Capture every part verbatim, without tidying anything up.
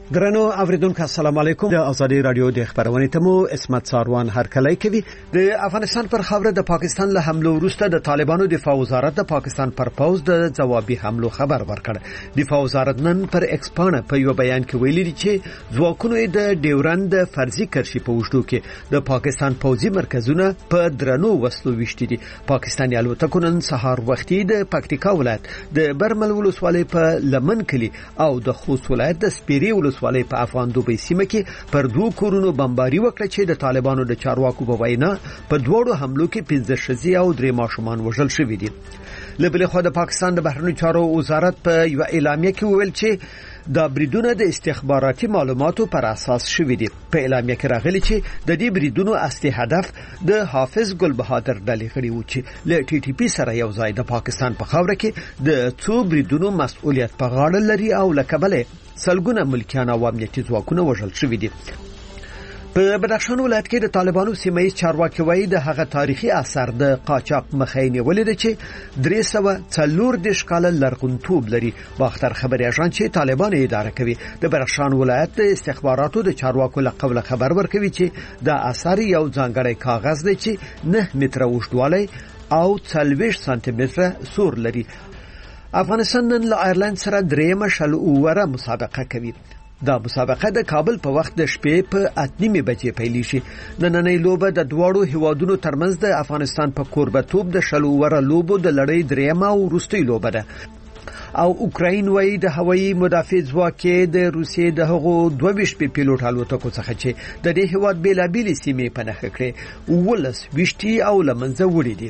درنو اوریدونکو السلام علیکم. د ازادي رادیو د خبرونې تمو اسمت ساروان هرکلی کوي. د افغانستان پر خاوره د پاکستان له حملو وروسته د طالبانو دفاع وزارت د پاکستان پر پوز د جوابي حملو خبر ورکړ. دفاع وزارت نن پر ایکسپانه په یو بیان کې ویلي دي چې ځواکونو د ډیورند فرضي کرشي په وشتو کې د پاکستان پوځي مرکزونه په درنو وسلو وشتي دي. پاکستاني الوتکو نن سهار وختي د پکتیکا ولایت د برمل ولسوالۍ په لمن کلی او د خوست ولایت د سپیری ولسوالۍ په افغان دوبۍ سیمه کې پر دوه کورونو بمباري وکړه چې د طالبانو د چارواکو په وینا په دوړو حملو کې پنځه ښځې او درې ماشومان وژل شوي دي. له بلې خوا د پاکستان د بهرنیو چارو وزارت په یو اعلامیه کې وویل چې دا بریدونه د استخباراتي معلوماتو پر اساس شوي دي. په اعلامیه کې راغلي چې د دې بریدونو اصلي هدف د حافظ ګل بهادر ډلې غړي و چې له ټي ټي پی سره یو ځای د پاکستان په خاوره کې د څو بریدونو مسؤلیت په غاړه لري او لکبله سلګونه ملکیان او امنیتي ځواکونه وژل شوي دي. په بدخشان ولایت کې د طالبانو سیمایي چارواکي وایي د هغه تاریخي اثر د قاچاق مخاینه ولید چې درې سوه څلور دیرش کاله لرغونتوب لري. باختر خبري اژانس چې طالبان اداره کوي د بدخشان ولایت د استخباراتو د چارواکو له قبل خبر ورکوي چې د اثر یو ځانګړی کاغذ دی چې نه متره اوږدوالی او څلوېښت سانتي متره سور لري. افغانستان نن له آیرلند سره درېیمه شل اووره مسابقه کوي. دا مسابقه د کابل په وخت د شپې په اتنیمه بجې پیل شي. نننۍ لوبه د دواړو هیوادونو ترمنځ د افغانستان په کوربتوب د شل اووره لوبو د لړۍ درېیمه او وروستۍ لوبه ده. او اوکراین وایي د هوایي مدافع ځواک د روسیې د هغو دوه ویشت پیلوټ الوتکو څخه چې د دې هیواد بیلابېلې سیمې په نښه کړې اوولس ویشتي او له منځه وړي دي.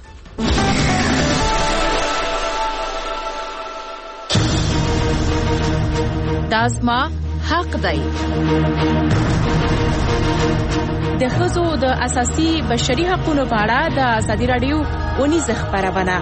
دا زما حق دی. د ښځو د اساسي بشري حقوقو په اړه د ازادي رادیو ونیزه خبرونه.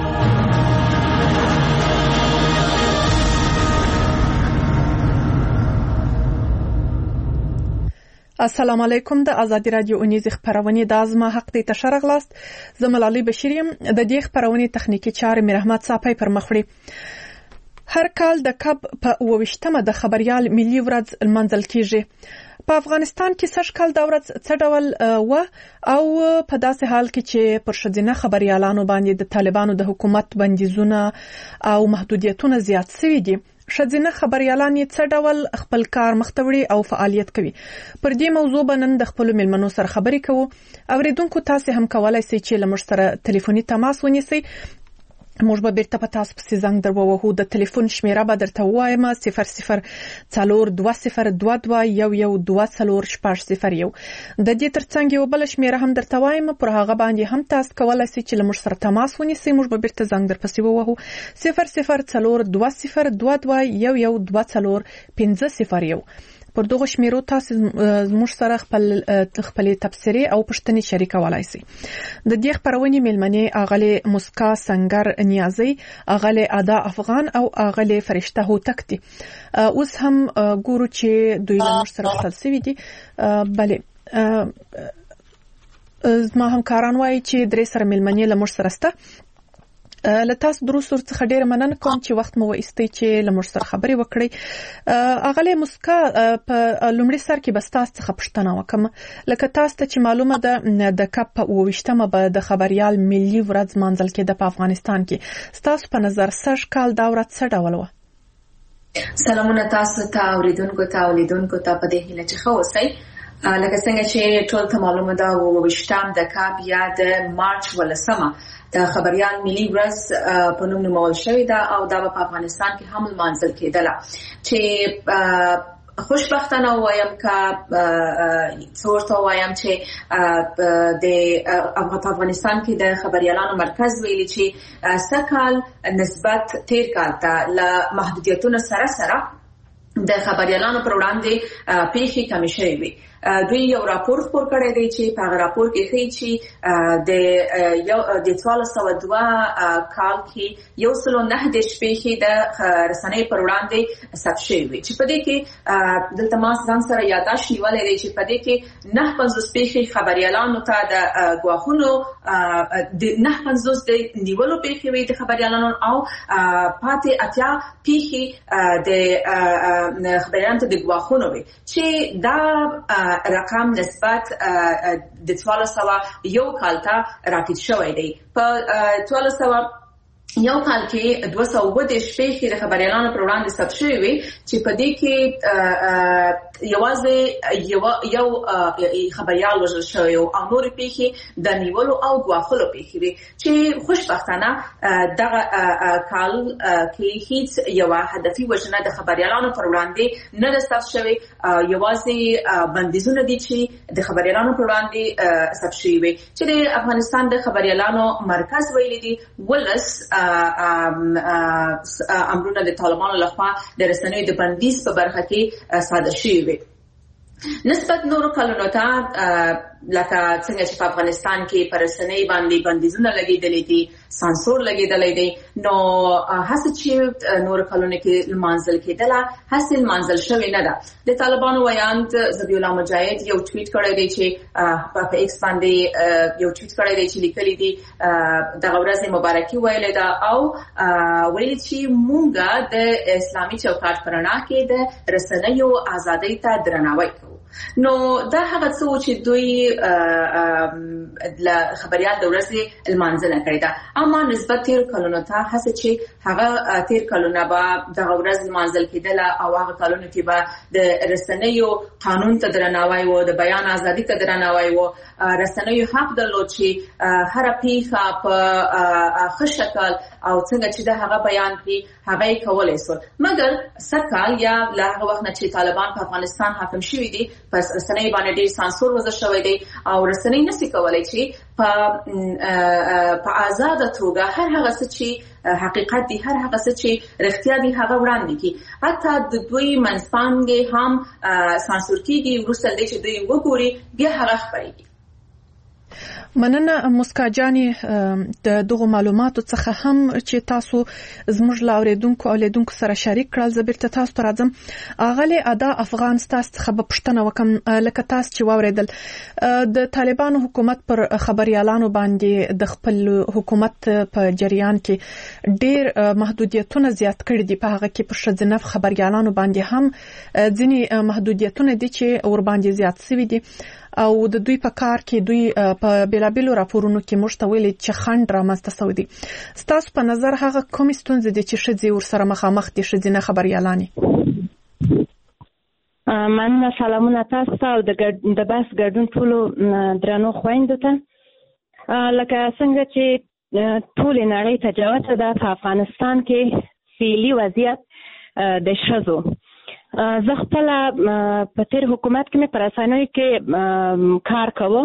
السلام علیکم. د ازادي رادیو ونیزه خبرونه د ازما حق دی تشرغلاست. زملالي بشیریم د دې خبرونه تخنیکی چارې مې رحمت صاحب پر مخړي. هر کال د کب په اوویشتمه د خبريال ملي ورځ لمانځل کیږي. په افغانستان کې سږ کال د ورځ څه ډول و او په داسې حال کې چې پر شذینه خبريالانو باندې د طالبانو د حکومت بندیزونه او محدودیتونه زیات شوي دي. شذینه خبريالان یې څه ډول خپل کار مختوړي او فعالیت کوي. پر دې موضوع باندې د خپل ملمنو سره خبرې کوو. اوریدونکو تاسو هم کولای شئ چې لمر سره ټلیفوني تماس ونیسئ. موږ به بیرته په تاسو په زنګ درووهو. د ټلیفون شمیره به درته وایم صفر صفر څلور دوه صفر دوه دوه یو یو دوه څلور شپږ صفر یو. د دې ترڅنګ یو بل شمیره هم درته وایم، پر هغه باندې هم تاسو کولای شئ چې موږ سره تماس ونیسئ. موږ به بیرته زنګ درپسې ووهو صفر صفر څلور دوه صفر دوه دوه یو یو دوه څلور پنځه صفر یو. پر دغه شمیرو تاسو زموږ سره خپل خپل تبصرې او پوښتنې شریکولای شئ. د دې خبرونې ملمنې اغله مسکا سنگر نیازي، اغله ادا افغان او اغله فرشته هوتک دي. اوس هم ګورو چې دوی له موږ سره خپل دي. بله زما همکاران وایي چې درې سره ملمنې له موږ سره سته. لتاس دروس ورڅخه ډېر مننه کوم چې وخت مو وایستئ چې له موږ سره خبرې وکړئ. اغله مسکا په لومړي سر کې بس تاسو څخه پوښتنه وکم، لکه تاسو ته چې معلومه ده د کپ په اوویشتمه به د خبريال ملي ورځ مانځل کېده په افغانستان کې. ستاسو په نظر سږ کال دا ورځ څه ډول وه؟ سلامونه تاسو ته اوریدونکو ته اولیدونکو ته په دې هیله چې ښه اوسئ. لکه څنګه چې ټول ته معلومه ده اوویشتم د کپ یا د مارچ ولسمه د خبريال ملي ورځ په نوم نومول شوې ده او دا په افغانستان کې هم لمانځل کېدله. چې خوشبختانه وایم که څورته وایم چې د افغانستان کې د خبريالانو مرکز ویلي چې سکهال نسبت تیر کال ته له محدودیتونو سره سره د خبريالانو پر وړاندې پیښې کمې شوې وي. دوی یو راپور خپور کړی دی چې په هغه راپور کې ښیي چې د یو د څوارلس سوه دوه کال کې یو سلو نهه دېرش پیښې د رسنۍ پر وړاندې ثبت شوې وي چې په دې کې دلته ما ځان سره یاداشت نیولی دی چې په دې کې نهه پنځوس پیښې خبریالانو ته د ګواښونو د نهه پنځوس د نیولو پیښې وي د خبریالانو او پاتې اتیا پیښې د خبریالانو ته د ګواښونو وي چې دا رقم نسبت د څوارلس سوه یو کال ته راټیټ شوی دی. په څوارلس سوه یو کال کې دوه سوه اووه دېرش پیښې د خبریالانو پر وړاندې ثبت شوې وي چې په دې کې یوازې یو یو خبریال وژل شوی او نورې پیښې د نیولو او ګواښلو پیښې وي چې خوشبختانه دغه کال کې هیڅ یوه هدفي وژنه د خبریالانو پر وړاندې نه ده ثبت شوې، یوازې بندیزونه دي چې د خبریالانو پر وړاندې ثبت شوي وي چې د افغانستان د خبریالانو مرکز ویلي دي ولس امرونه د طالبانو لخوا د رسنیو د بندیز په برخه کې صادر شوي وي. نسبت نورو کلونو ته لکه څنګه چې په افغانستان کې پر رسنۍ باندې بندیزونه لګېدلې دي، سانسور لګېدلی دی، نو هڅه چې نورو کلونو کې لمانځل کېدله هسې لمانځل شوې نه ده. د طالبانو ویاند ذبیح الله مجاهد یو ټویټ کړی دی چې په ایکس باندې یو ټویټ کړی دی چې لیکلی دي دغه ورځ مبارکي ویلې ده او ویلي چې مونږ د اسلامي چوکاټ په رڼا کې د رسنیو ازادۍ ته درناوی کوو. نو دا هغه څه چې دوی له خبریال د ورځې لمانځنه کړې ده، اما نسبت تیر کلونو ته هڅه چې هغه تیر کلونه به دغه ورځ لمانځل کېدله او هغه کلونو کې به د رسنیو قانون ته درناوی و، د بیان ازادي ته درناوی و، رسنیو حق درلود چې هره پیښه په ښه شکل او څنګه چې د هغه بیان کړي هغه یې کولی سول. مګر سږ یا له هغه وخت نه چې طالبان په افغانستان حاکم شوي دي پس رسنۍ باندې ډېر سانسور وضع شوی دی او رسنۍ نشي کولی چې په په آزاده توګه هر هغه څه چې حقیقت دی، هر هغه څه چې رښتیا دی هغه وړاندې کړي. حتی د دوی منځپانګې هم سانسور کېږي، وروسته دی چې دوی وګوري بیا هغه خپرېږي. مننه مسکا جانې د دغه معلوماتو څخه هم چې تاسو زموږ لا اوریدونکو او لیدونکو سره شریک کړل. زه بیرته تاسو ته راځم. اغلی ادا افغان ستاسو څخه به پوښتنه وکم لکه تاسو چې واوریدل د طالبانو حکومت پر خبريالانو باندې د خپل حکومت په جریان کې ډېر محدودیتونه زیات کړي دي، په هغه کې پر شذنف خبريالانو باندې هم ځینی محدودیتونه دي چې اور باندې زیات شوي دي او د دوی په کار کې دوی په بیلابیلو راپورونو کې موږ ته ویلي چې خنډ رامنځته شوی دی. ستاسو په نظر هغه کومې ستونزې دي چې ښځې ورسره مخامخ دي، ښځینه خبریالانې؟ مننه، سلامونه تاسو ته او د بحث ګډون ټولو درنو خویندو ته. لکه څنګه چې ټولې نړۍ ته جوته ده په افغانستان کې فعلي وضعیت د ښځو. زه خپل په تیر حکومت کې مې په رسنیو کې کار کوم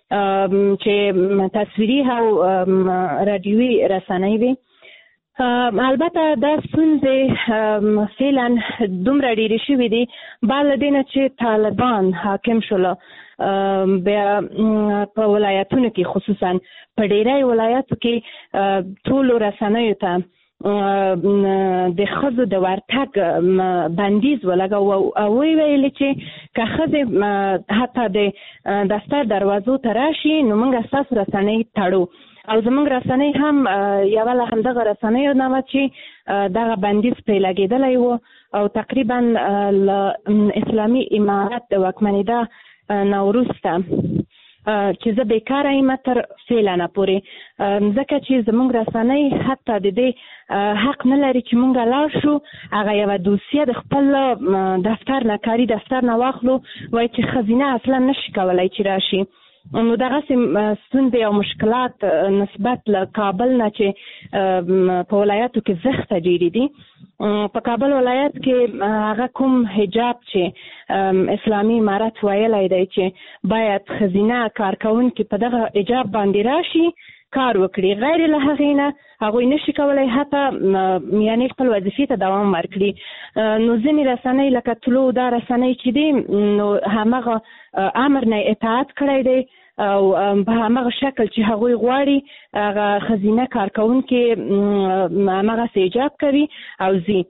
چې تصویري او رادیوي رسنۍ وي. البته دا ستونزې فعلا دومره ډېرې شوي دي بعد له دې نه چې طالبان حاکم شول بیا په ولایتونو کې خصوصا په ډېری ولایتو کې ټولو رسنیو ته د ښځو د ورتګ بندیز ولګاوه او ویلې چې که ښځې حتی د دفتر دروازو ته راشي نو موږ ستاسو رسنۍ تړو او زموږ رسنۍ هم یوه له همدغه رسنیو نه وه چې دغه بندیز پرې لګېدلی و او تقریبا له اسلامي امارت د واکمنېدا نه وروسته چې زه بیکاره یم تر فعلا نه پورې، ځکه چې زموږ رسنۍ حتی د دې حق نه لري چې موږ لاړ شو هغه یوه دوسیه د خپل دفتر نه کاري دفتر نه واخلو وایي چې ښځینه اصلا نشي کولی چې راشي. نو دغسې ستونزې او مشکلات نسبت له کابل نه چې په ولایاتو کې زښته ډېرې دي. په کابل ولایت کې هغه کوم حجاب چې اسلامي امارت ویلی دی چې باید ښځینه کارکوونکي په دغه حجاب باندې راشي کار وکړي. غیر له هغې نه هغوی نشي کولی حتی یعنې خپل وظیفې ته دوام ورکړي. نو ځینې رسنۍ لکه طلوع دا رسنۍ چې دي نو همغه امر نه اطاعت کړی دی او په همغه شکل چې هغوی غواړي هغه ښځینه کارکوونکي همغسې ایجاب کوي او ځي.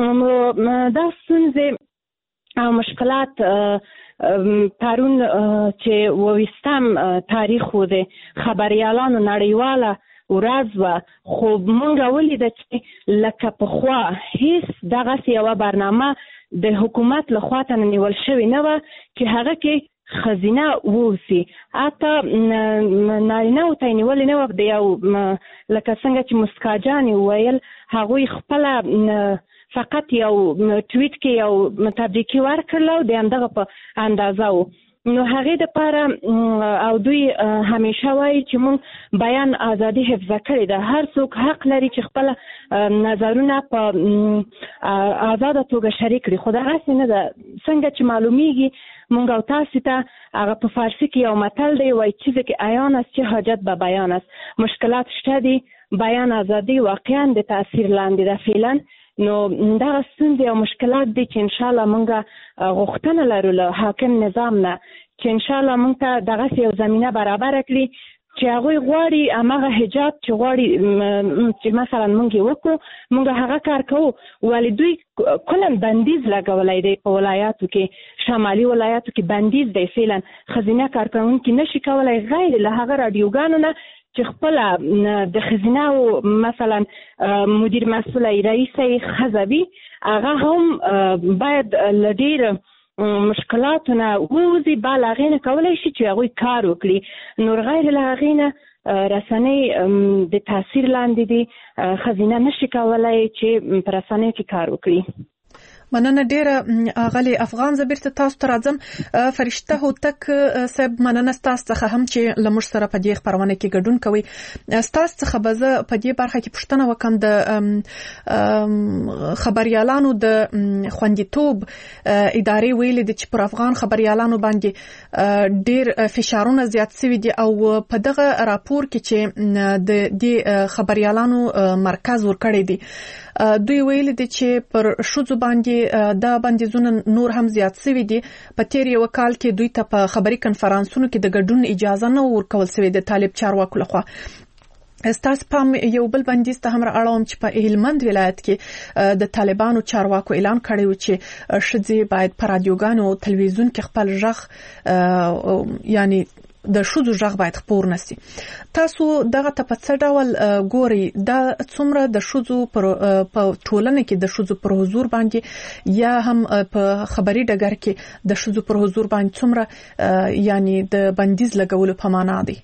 دا ستونزې او مشکلات پرون چې اوویستم تاریخ و د خبریالانو نړیواله ورځ وه، خو موږ ولیده چې لکه پخوا هیڅ دغسې یوه برنامه د حکومت لخوا ته نیول شوې نه وه چې هغه کې ښځینه واوسي. حتی نارینهو ته یې نیولې نه وه. د یو لکه څنګه چې مسکا جانې وویل هغوی خپله فقط یو ټویټ کې یو تبریکي ورکړله او د همدغه په اندازه و. نو هغې دپاره او دوی همیشه وایي چې موږ بیان ازادي حفظه کړې ده. هر څوک حق لري چې خپله نظرونه په آزاده توګه شریک کړي، خو دغسې نه ده. څنګه چې معلومیږي موږ او تاسې ته هغه په فارسي کې یو متل دی، وایي چیزی که عیان است چې حاجت به بیان است. مشکلات شته دي، بیان ازادي واقعا د تاثیر لاندې ده فعلا. نو دغه ستونزې او مشکلات دي چې انشاءالله موږ غوښتنه لرو له حاکم نظام نه چې انشاءالله موږ ته دغسې یو زمینه برابره کړي چې هغوی غواړي همغه حجاب چې غواړي چې مثلا موږ یې وکړو موږ هغه کار کوو. ولې دوی کلا بندیز لګولی دی په ولایاتو کې، شمالي ولایاتو کې بندیز دی فعلا. ښځینه کارکوونکي نشي کولی غیر له هغه راډیوګانو نه چې خپله د ښځینهو مثلا مدیر مسؤله رئیسه یې ښځه وي، هغه هم باید له ډېر مشکلاتو نه ووځي، بل هغې نه کولی شي چې هغوی کار وکړي. نور غیر له هغې نه رسنۍ د تاثیر لاندې دي، ښځینه نشي کولی چې په رسنیو کې کار وکړي. مننه ډیره اغلی افغان. زه بیرته تاسو ته راځم. فرشته هوتک صاحب مننه تاسو څخه هم چې لمر سره په دې خبرونه کې ګډون کوي. تاسو څخه به زه په دې برخه کې پوښتنه وکم د خبريالانو د خوندیتوب ادارې ویلي دي چې پر افغان خبريالانو باندې ډیر فشارونه زیات شوي دي او په دغه راپور کې چې د دې خبريالانو مرکز ورکړی دی دوی ویلي دي چې پر شوزو باندې دا بندیزونه نور هم زیات شوي دي. په تیر یو کال کې دوی ته په خبري کنفرانسونو کې د ګډون اجازه نه ورکول شوې د طالب چارواکو لخوا. استاس پام یو بل بندیز ته هم راړوم چې په هلمند ولایت کې د طالبانو چارواکو اعلان کړی و چې ښځې باید په رادیوګانو او تلویزیون کې خپل غږ یعنی د شوزو غږ باید خپور نشي. تاسو دغه ته په څه ډول ګوري دا څومره د شوزو پر په ټولنه کې د شوزو پر حضور باندې یا هم په خبري ډګر کې د شوزو پر حضور باندې څومره یعنی د بندیز لګولو په معنا دی؟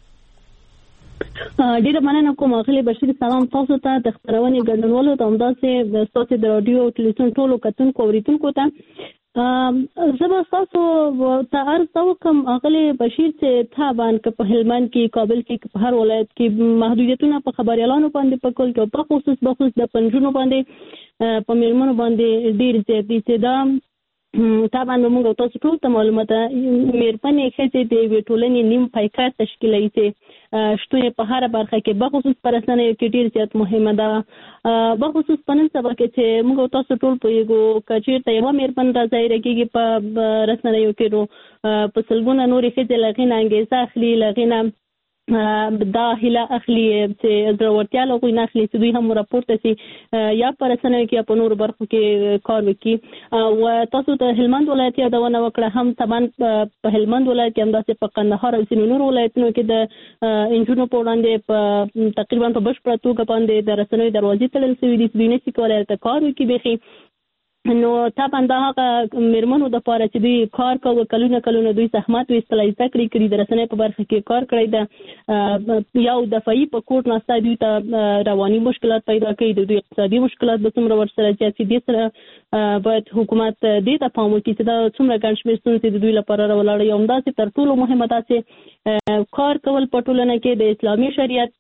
ډیره مننه کوم اغلی بشیر. سلام تاسو ته د خبرونې ګډونوالو ته همداسې د تاسو د رادیو او تلویزیون ټولو کتونکو اوریدونکو ته زه به تاسو ته عرض وکړم اغلی بشیر چې طبعا که په هلمند کې کابل کې په هر ولایت کې محدودیتونه په خبريالانو باندې په کول کې په خصوص په خصوص د پنځونو باندې په میرمنو باندې ډیر زیات دي چې دا طبعا موږ تاسو ټول ته معلومات مېرمنې ښځې د ټولنې نیم پایکار تشکیلوي چې شتون په هر برخه کې په خصوص پر رسنیو کې ډیر زیات مهمه ده. په خصوص په نن سبا کې چې موږ تاسو ټول په یو کچیر ته یو مېرمن راځي راکېږي په رسنیو کې نو په سلګونه نورې ښځې لغینه انګیزه اخلي لغینه دا هله اخلي چې ضرورتیا لغوي نه اخلي چې دوی هم راپورته سي یا پر رسنیو کې په نور برخو کې کار وکړي. او تاسو ته هلمند ولایت یادونه وکړه هم طبعا په هلمند ولایت کې هم داسې په قندهار او ځینو نور ولایتونو کې د انجونو په وړاندې په تقریبا په بشپړه توګه باندې د رسنیو دروازې تړل شوي دي چې دوی نشي کولی هلته کار وکړي بیخي. نو طبعا دا هغه میرمنو د پاره چې دوی کار کوي کلونه کلونه دوی زحمت وستلای ذکر کړی د رسنۍ په برخه کې کار کړی دا یو دفعي په کوټ ناسته دوی ته رواني مشکلات پیدا کوي د دوی اقتصادي مشکلات به څومره ورسره چې دې سره باید حکومت دې ته پام وکړي چې دا څومره ګڼ شمېر ستونزې د دوی لپاره راولاړ یو همداسې تر ټولو مهمه دا چې کار کول په ټولنه کې د اسلامي شریعت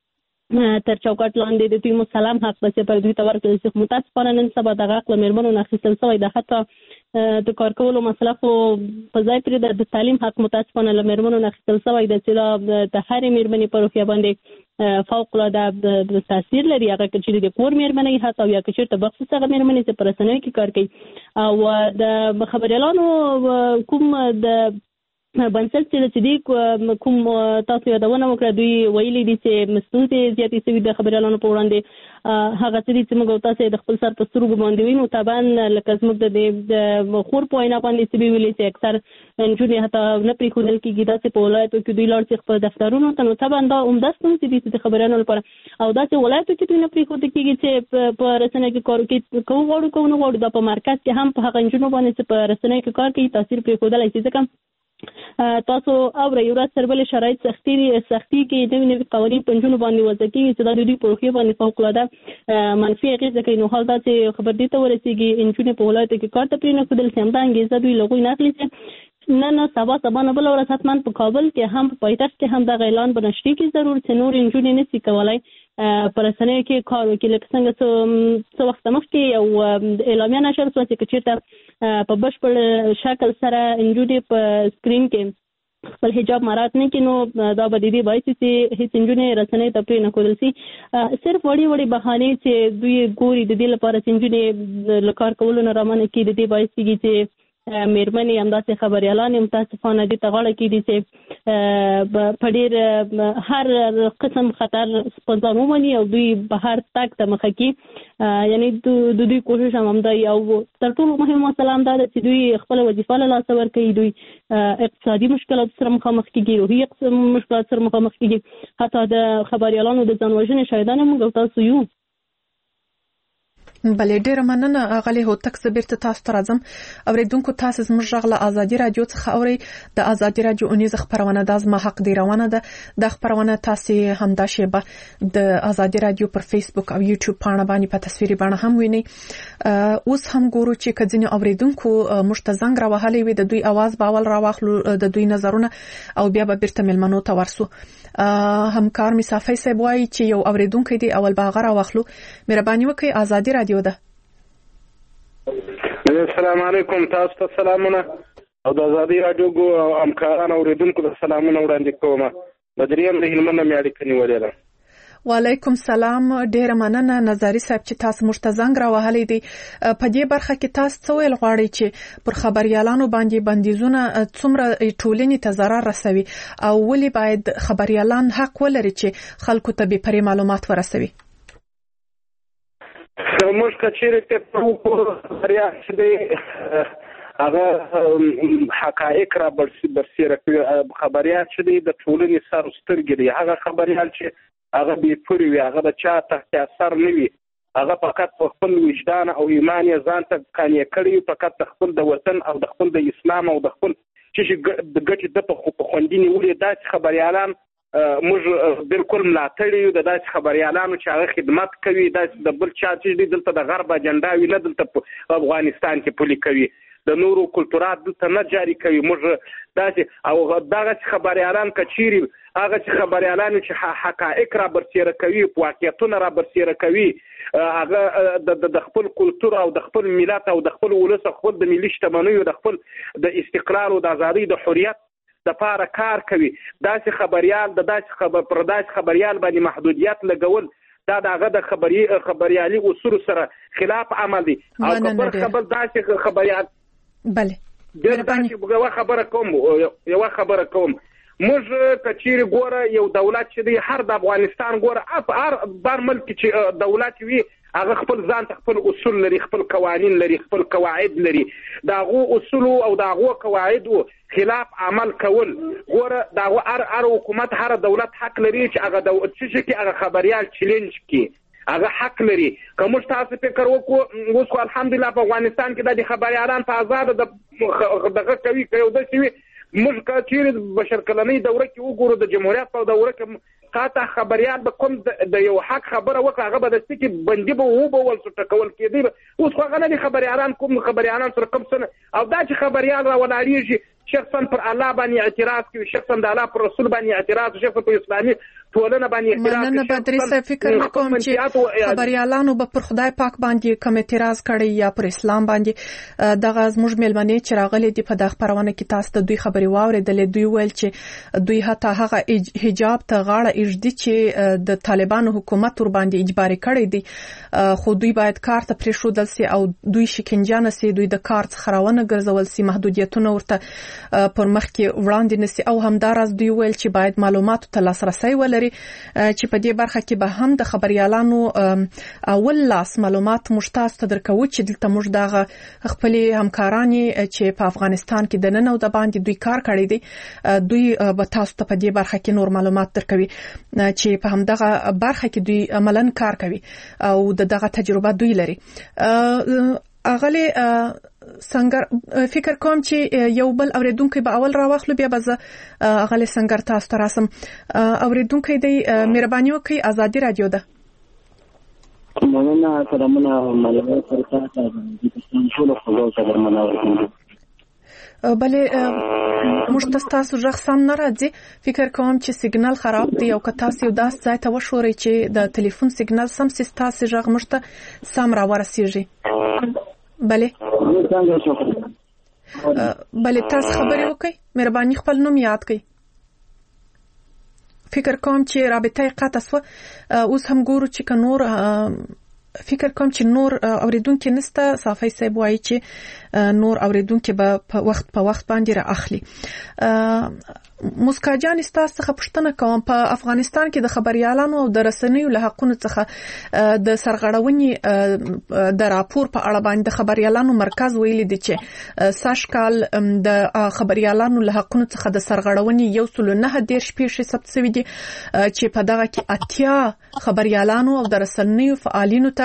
تر چوکاټ لاندې د دوی مسلم حق به پر دوی ته ورکړل شي. متاسفانه نن سبا دغه حق له مېرمنو نه اخیستل شوی ده. حتی د کار کولو مسله خو په ځای پرېږده، د تعلیم حق متاسفانه له مېرمنو نه اخیستل شوی ده چې دا د هرې مېرمنې په روحیه باندې فوق العاده تاثیر لري. هغه که چېرې د کور مېرمنې حتی او یا که چېرته بخصوص هغه مېرمنې چې په رسنیو کې کار کوي. او د خبریالانو کوم د بنسټ چې دی کوم تاسو یادونه وکړه، دوی ویلي دي چې ستونزې زیاتې شوي د خبریالانو په وړاندې. هغه څه دي چې موږ تاسو د خپل سر په سترګو باندې وینو. طبعا لکه زموږ د خور په وینا باندې چې ویلي چې اکثر نجونې حتی نه پرېښودل کېږي داسې په ولایتو کې دوی لاړ شي خپل دفترونو ته. نو طبعا دا عمده ستونزې دي چې د خبریالانو لپاره، او داسې ولایتو کې دوی نه پرېښودل کېږي چې په رسنیو کې کار کوي. کوو غواړو کوو نه غواړو، دا په مرکز کې هم په هغه نجونو باندې چې په رسنیو کې کار کوي تاثیر پرېښودلی شي. ځکه تاسو اورئ یو ورځ سربلې شرایط سختي سختي کې نوي نوي قوانین په نجونو باندې وضع کېږي چې دا د دوی په روحیه باندې فوق العاده منفي اغېزه کوي. نو حال دا چې خبر دې ته ورسېږي نجونې په ولایتو کې کار ته پرېنښودل شي، همدا انګېزه دوی له هغوی نه اخلي چې نه نه سبا سبا نه بله ورځ حتما په کابل کې هم په پایتخت کې هم دغه اعلان به نشري کړي ضرور چې نور نجونې نشي کولی په رسنیو کې کار وکړي. لکه څنګه څه وخت مخکې یو اعلامیه نشر شوه چې که چېرته په بشپړ شکل سره نجونې په سکرین کې خپل حجاب مراعات نه کړي نو دا به د دې باعث چې هېڅ نجونې رسنیو ته پرېنښودل شي. صرف وړې وړې بهانې چې دوی ګوري د دې لپاره چې نجونې له کار کولو نه رامنع کړي، د دې باعث کېږي چې مېرمنې همداسې خبریالان متاسفانه دې ته غاړه کېږدي چې په ډېر هر قسم خطر په ځان ومني او دوی بهر تګ ته مخه کړي. یعنې د دوی کوشش هم همدا وي. او تر ټولو مهمه مسله همدا ده چې دوی خپله وظیفه له لاسه ورکوي، دوی اقتصادي مشکلاتو سره مخامخ کېږي، روحي مشکلات سره مخامخ کېږي. حتی د خبریالانو د ځان وژنې شاهدان موږ او تاسو یو. بلې ډیره مننه غلي هوتک. زه بیرته تاسو ته راځم. اوریدونکو تاسو زموږ غږ له ازادي رادیو څخه اورئ. د ازادي رادیو اونیزه خبرونه د زما حق دی روانه ده. د خبرونه تاسو همدا شیبه د ازادي رادیو پر فیسبوک او یوټیوب باندې باندې په تصویري باندې هم ویني. اوس هم ګورو چې کځنی اوریدونکو مشتزنګ راوهلې وي، د دوی आवाज باول راوخلو، د دوی نظرونه او بیا به بیرته ملمنو ته ورسو. همکار مصافي صاحب وایي چې یو اوریدونکو دی اول باغ راوخلو. مهرباني وکړئ، ازادي رادیو ده. السلام علیکم، تاسو ته سلامونه او د ازادي رادیو ګو همکارانو اوریدونکو ته سلامونه وړاندې کوم. بدریم د هلمند نه مې اړیکه نیولې ده. وعلیکم سلام، ډیره مننه نظری صاحب چې تاسو مشتزنګ راوهلې دي. په دې برخه کې تاسو څه ویل غواړئ چې پر خبريالانو باندې بندیزونه څومره ټولنې ته ضرر رسوي او ولې باید خبريالان حق ولري چې خلکو ته به پرې معلومات ورسوي؟ موږ کچېرې ته په خبريال چې هغه حقایق را برسېره کوي. خبريال چې د ټولنې سر سترګې دي، هغه خبريال چې هغه بې پورې وي، هغه د چا تحت اثر نه وي، هغه فقط په خپل وجدان او ایمان یې ځان ته قانع کړی، فقط د خپل د وطن او د خپل د اسلام او د خپل چې د ګټې د په خوندي نیولې داسې خبریالان موږ بالکل ملاتړ یو. د داسې خبریالانو چې هغه خدمت کوي، داسې د بل چا چې دی دلته د غرب اجنډا وي، نه دلته په افغانستان کې پلي کوي، د نورو کلتورات دلته نه جاري کوي. موږ داسې او دغه خبریالان کچيري هغه چې خبریالان چې حقایق را برسېره کوي، واقعیتونه را برسېره کوي، هغه د خپل کلتور او د خپل ملت او د خپل ولس او خپل د ملي شتمنیو د خپل د استقلال او د ازادۍ د حریت د پاره کار کوي. داسې خبریال د داسې خبر پر داسې خبریال باندې محدودیت لګول دا دغه د خبري خبريالي اصول سره خلاف عمل دي. او خبر خبر داسې خبریال بله دا یو خبره کوم یو خبره کوم موږ کچېرې ګوره یو دولت چې دی، هر د افغانستان ګوره هر بر ملک چې دولت وي هغه خپل ځان ته خپل اصول لري، خپل قوانین لري، خپل قواعد لري. د هغو اصول او د هغو قواعدو خلاف عمل کول ګوره د هغو هر هر حکومت هر دولت حق لري چې هغه څه کې هغه خبریال چیلنج کړي، هغه حق لري. که موږ تاسو فکر وکړو اوس خو الحمدلله په افغانستان کې د خبریالان په آزاده دغه کوي که یو داسې وي. موږ که چېرې بشر کلنۍ دوره کې وګورو، د جمهوریت په دوره کې قاطع خبریال به کوم د یو حق خبره وکړه هغه به د سکې بندي به وبول سو ټکول کېدی. اوس خو هغه نه دي خبریالان، کوم خبریالان سره کوم څه. او دا چې خبریال را ولاړېږي شخصا پر الله باندې اعتراض کوي، شخصا د الله پر رسول باندې اعتراض، شخصا په اسلامي ټولنه باندې اعتراض مننه بدري صاحب فکر کوم چې خبريالانو به پر خدای پاک باندې کوم اعتراض کړي یا پر اسلام باندې دغه زموږ ملمنې چې راغلي دي په دغه خبرونه کې تاسو ته دوی خبري واوریدلې دوی ویل چې دوی حتی هغه حجاب ته غاړه ایږدي چې د طالبانو حکومت ور باندې اجباري کړی دي خو دوی باید کار ته پریښودل سي او دوی شکنجه نه سي دوی د کار څخه راونه ګرځول سي محدودیتونه ورته پر مخ کې وړاندې نسي او همدارس دوی ویل چې باید معلوماتو ته لاسرسي ولري چې په دې برخه کې به هم د خبريالانو اول لاس معلومات مشتاق ته درکو چې دلته موږ دغه خپل همکارانی چې په افغانستان کې د نن او د باندې دوی کار کړی دي دوی به تاسو ته په دې برخه کې نور معلومات درکوي چې په همدغه برخه کې دوی عملاً کار کوي او دغه تجربه دوی لري. اغلی څنګه فکر کوم چې یو بل اوریدونکو به اول راوخلو بیا به اغلی څنګه تاسو ته راسم. اوریدونکو دی مهرباني وکړئ ازادي رادیو ده. مننه سلامونه معلومات ورته د ټول خبرو سره مننه. بله موږ تاسو ژغ سم نه راځي فکر کوم چې سیګنال خراب دی او که تاسو یو داس ځای ته وشورئ چې د ټلیفون سیګنال سم سي تاسو ژغ موږ ته سم را ورسیږي. بله بله تاسو خبرې وکړئ مهرباني خپل نوم یاد کړئ. فکر کوم چې رابطه قطع شوه اوس هم ګورو چې که نور فکر کوم چې نور اوریدونکو نسته صافي صاحب وایي چې نور اوریدونکو به په وخت په وخت باندې را اخلي. مسکا جان تاسو څخه پوښتنه کوم په افغانستان کې د خبريالانو او د رسنیو له حقونو څخه د سرغړونې د راپور په اړه باندې د خبريالانو مرکز ویلي دی چې ساشکال د خبريالانو له حقونو څخه د سرغړونې یو سل نه ډیر شپږ ثبت شوی دي چې په دغه کې اتیا خبريالانو او د رسنیو فعالینو ته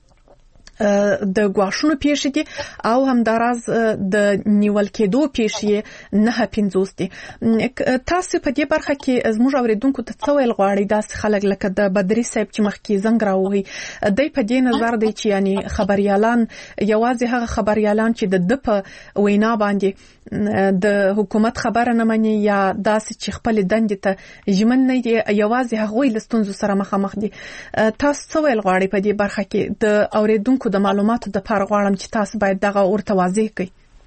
د غواښونو پیښې دي او همداراز د نیول کېدو پیښې نه پنځوس دي. تاسو په دې برخه کې زموږ اوریدونکو ته څه ویل غواړئ داسې خلک لکه د بدري صاحب چې مخکې زنګ راوهي دوی په دې نظر دی چې یعنی خبريالان یوازې هغه خبريالان چې د د په وینا باندې د حکومت خبره نه مني یا داسې چې خپل دندې ته ژمن نه دي یوازې هغوی له ستونزو سره مخامخ دي. تاسو څه ویل غواړئ په دې برخه کې د اوریدونکو د معلوماتو د پاره غواړم چې تاسو باید دغه ورته واضح کړئ.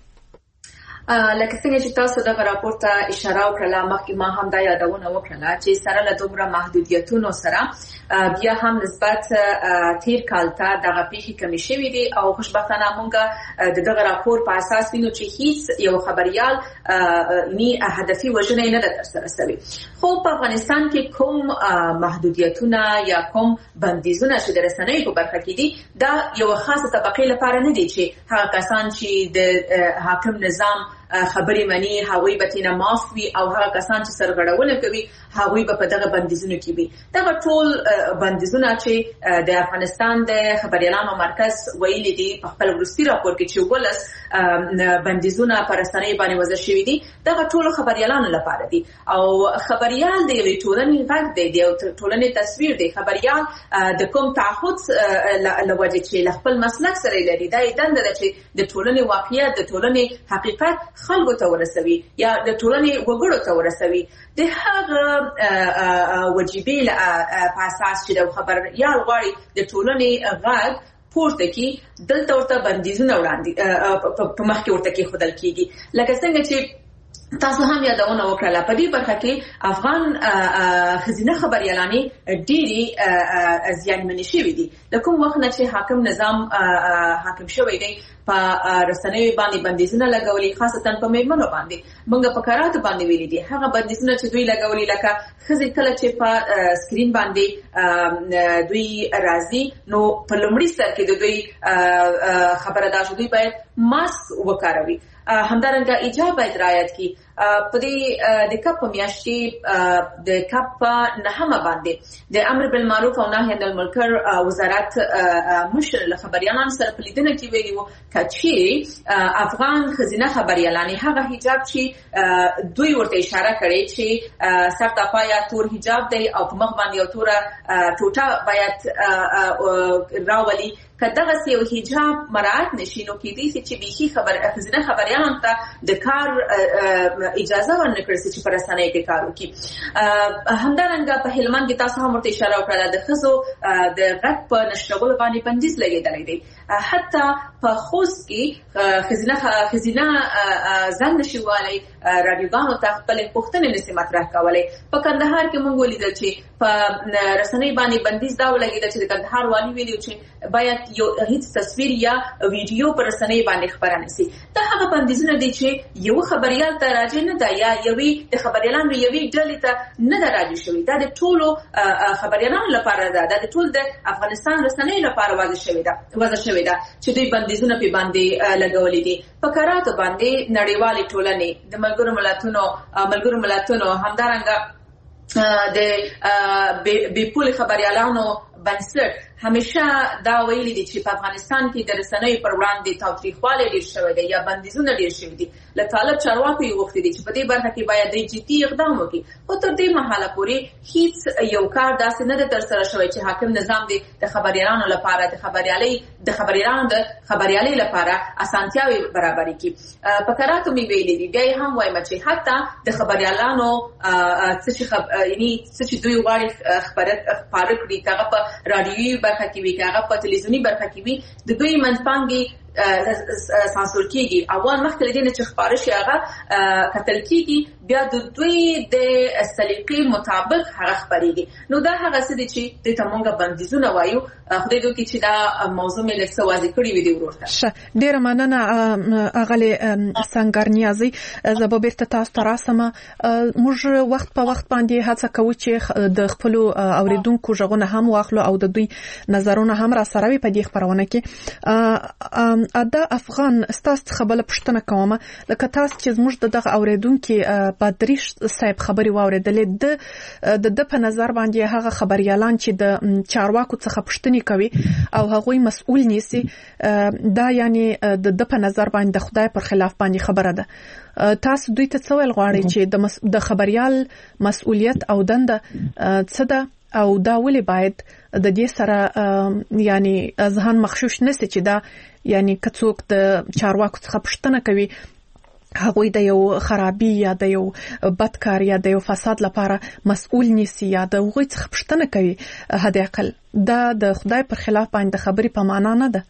لکه څنګه چې تاسو دغه راپور ته اشاره وکړه مخکې ما هم دا یادونه وکړه چې سره له دومره محدودیتونو سره بیا هم نسبت تیر کال ته دغه پیښې کمې شوې دي او خوشبختانه موږ د دغه راپور په اساس وینو چې هیڅ یو خبريال ني هدفي وژنه نه ده ترسره شوې. خو په افغانستان کې کوم محدودیتونه یا کوم بندیزونه چې د رسنیو په برخه کې دي دا یو خاصه طبقه لپاره نه دي چې هغه کسان چې د حاکم نظام خبري مني هغوی به تینا معاف وي او هغه کسان چې سرغړونه کوي هغوی به په دغه بندیزونو کې وي. دغه ټول بندیزونه چې د افغانستان د خبريالانو مرکز ویلي دي په خپل وروستي راپور کې چې ولس بندیزونه پر رسنیو باندې وضع شوي دي دغه ټول خبريالانو لپاره دي او خبريال د ټولنې غږ دی د ټولنې تصویر دی. خبريال د کوم تعهد لوجه چې خپل مسلک سره لري دا دنده ده چې د ټولنې واقعیت د ټولنې حقیقت خلکو ته ورسوي یا د ټولنې وګړو ته ورسوي. د هغه وجیبې په اساس چې د خبريال غواړي د ټولنې غږ پورته کی دلته ورته بندیزونه وړاندې په مخ کې ورته کې خدل کیږي. لکه څنګه چې تاسو هم یادونه وکړه په دې برخه کې افغان خزینه خبريالاني ډېری زیانمنې شوې دي. د کوم وخت نه چې حاکم نظام حاکم شوی دی په رسنیو باندې بندیزونه لګولي خاصتا په میرمنو باندې موږ په قرارات باندې ویلي دي هغه بندیزونه چې دوی لګولي لکه خزې کله چې په سکرین باندې دوی راځي نو په لومړي سر کې د دوی خبره دا شوه دوی باید ماسک وکاروي همدارنګه ایجاب باید رعایت کی. په دې د کپ میاشتې د کپ نهمه باندې د امر بالمعروف او نهي عن المنکر وزارت مشر له خبريالانو سره په لیدنه کې ویلي وو چې افغان خزینه خبريالاني هغه حجاب چې دوی ورته اشاره کړې چې سر ته پایا تور حجاب دی او په مخ باندې یو تور ټوټه باید راولي کداغه یو حجاب مراعات نشي نو کې دي چې به خبر خزینه خبريالانو ته د کار اجازه ورنکړل چې په رسنۍ کې کار وکړي. همدارنګه په هلمند کې تاسو هم ورته اشاره وکړه د خزو د غږ په نشرولو باندې بندیز لګیدلی دی. حتی په خوست کې خزینه خزینه ځان نشوالي رادیوګانو ته خپل پوښتنې نشي مطرح کولای. په کندهار کې موږ ولیدل چې په رسنۍ باندې بندیز دا ولګیدل چې د کندهار والي ویلي چې باید یو هیڅ تصویر یا ویډیو پر رسنۍ باندې خبره نشي. دا هغه بندیزونه دي چې یو خبريال ته راځي نه دا یا یوې د خبريالانو یوې ډلې ته نه راځي شوی. دا د ټولو خبريالانو لپاره ده، دا د ټول د افغانستان رسنۍ لپاره واضح شوی ده واضح شوی ده چې دوی بندیزونه په باندې لګولې دي. په کاراتو باندې نړیوالې ټولنې د ملګرو ملتونو ملګرو ملتونو همدارنګه د بې پولې خبريالانو بنسټ همیشه دا ویلي دي چې په افغانستان کې د رسنیو پر وړاندې تاوتریخوالی ډېر شوی دی یا بندیزونه ډېر شوي دي. له طالب چارواکو یې غوښتي دي چې په دې برخه کې باید دوی جدي اقدام وکړي. خو تر دې مهاله پورې هیڅ یو کار داسې نه دی ترسره شوی چې حاکم نظام دی د خبریالانو لپاره د خبریالۍ د خبریالانو د خبریالۍ لپاره اسانتیاوې برابرې کړي. په کراتو مې ویلي دي، بیا یې هم وایم چې حتی د خبریالانو څه چې یعنی څه چې دوی غواړي خپاره کړي هغه په رادیوي برخه کې وي که هغه په تلویزیوني برخه کې وي د دوی منځپانګې سانسور کیږي. اول مخکې له دې نه چې خپاره شي هغه کتل کیږي، بیا د دوی د سلیقې مطابق هغه خپرېږي. نو دا هغه څه دي چې دې ته مونږ بندیزونه وایو. خدای دې وکړي چې دا موضوع مې لږ څه واضح کړې وي دې ورور ته. ښه، ډېره مننه اغلې سنگرنیازي. زه به بیرته تاسو ته راسم. موږ وخت په وخت باندې هڅه کوو چې د خپلو اوریدونکو غږونه هم واخلو او د دوی نظرونه هم را سره وي په دې خبرونه کې. ادا افغان ستاسو خبره پښتنه کوم، لکه تاسو چې زموږ دغه اوریدونکو بدریش صاحب خبري واوریدلې د د په نظر باندې هغه خبريالان چې د چارواکو څخه پښتني کوي او هغه مسؤل نیسي، دا یعنی د د په نظر باندې د خدای پر خلاف باندې خبره ده. تاسو دوی ته څه ویل غواړئ چې د د خبريال مسؤلیت او دنده څه ده او دا ولې باید د دې سره یعنی ځان مخشوش نشي چې دا یعنی کڅوک د چارواکو څخه پښتنه کوي هغوی د یو خرابي یا د یو بدکار یا د یو فساد لپاره مسؤل نیسي یا د هغوی څخه پښتنه کوي، هدا عقل دا د خدای پر خلاف باندې خبري په معنا نه ده.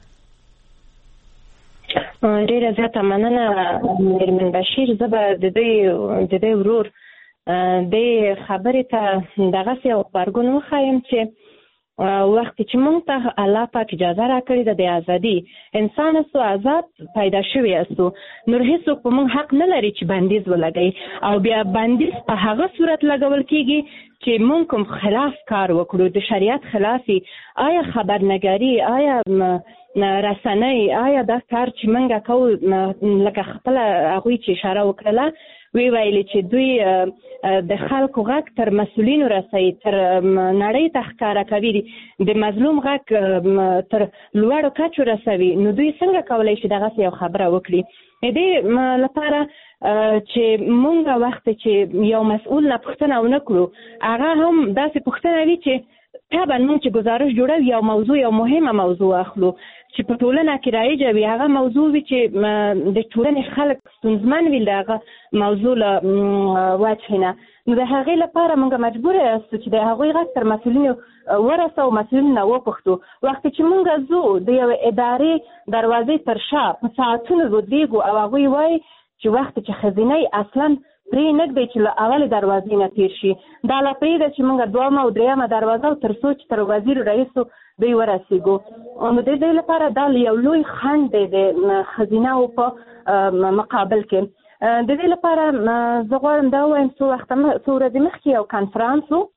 ډیره زیاته مننه میرمن بشیر. زه به د دې د دې ورور د خبرې ته دغه یو خبرګون وښایم چې وخت چې موږ ته الله پاک اجازه راکړې ده د ازادي انسان سو آزاد پیدا شوی اسو، نور هیڅوک په موږ حق نه لري چې بندیز ولګي او بیا بندیز په هغه صورت لګول کیږي چې موږ کوم خلاف کار وکړو، د شریعت خلافي. آیا خبرنګاري، آیا رسنۍ، آیا دا کار چې موږ کوو لکه خپل هغوی چې اشاره وکړله وی ویلي چې دوی د خلکو غږ تر مسؤلینو رسوي، تر نړۍ ته ښکاره کوي، د مظلوم غږ تر لوړو کچو رسوي، نو دوی څنګه کولی شي دغسې یو خبره وکړي؟ دې لپاره چې مونږ وخت چې یو مسؤل نه پوښتنه ونه کړو، هغه هم داسې پوښتنه وي چې طبعا مونږ چې گزارش جوړو یو موضوع یو مهمه موضوع اخلو چې په ټولنه کې رایجه وي، هغه موضوع وي چې د ټولنې خلک ستونزمن وي د هغه موضوع له وجه نه، نو د هغې لپاره مونږ مجبور یاستو چې د هغوی غږ تر مسؤلینو ورسو، مسؤلین نه وپوښتو. وخت چې مونږ ځو د یوې ادارې دروازې تر شا په ساعتونو ودرېږو او هغوی وایي چې وخت چې ښځینۍ اصلا پرې نږدې چې له اولې دروازې نه تېر شي، دا لا پرېږده چې مونږ دویمه او درېیمه دروازه او تر څو چې تر وزیر رئیسو دوی ورسېږو. نو د دې لپاره دا یو لوی خنډ دی د ښځینهو په مقابل کې. د دې لپاره زه غواړم دا ووایم څو وخته څو ورځې مخکې یو کنفرانس و،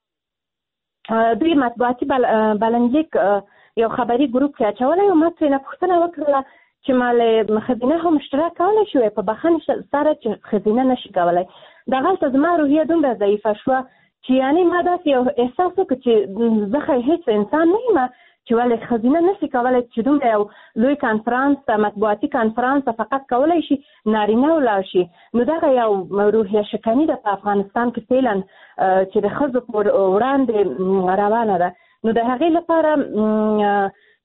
دوی مطبوعاتي بلنلیک یو خبري ګروپ کې اچولی او ما ترېنه پوښتنه وکړله چې ما له ښځینه هم اشتراک کولی شو په بخښنې سره چې ښځینه نشي کولی. دغلته زما روحیه دومره ضعیفه شوه چې یعنې ما داسې یو احساس وکړ چې زه خو هېڅ انسان نه یم چې ولې ښځینه نشي کولی چې دومره یو لوی کنفرانس ته مطبوعاتي کنفرانس ته فقط کولی شي نارینه ولاړ شي. نو دغه یو روحیه شکني ده په افغانستان کې فعلا چې د ښځو پر وړاندې روانه ده. نو د هغې لپاره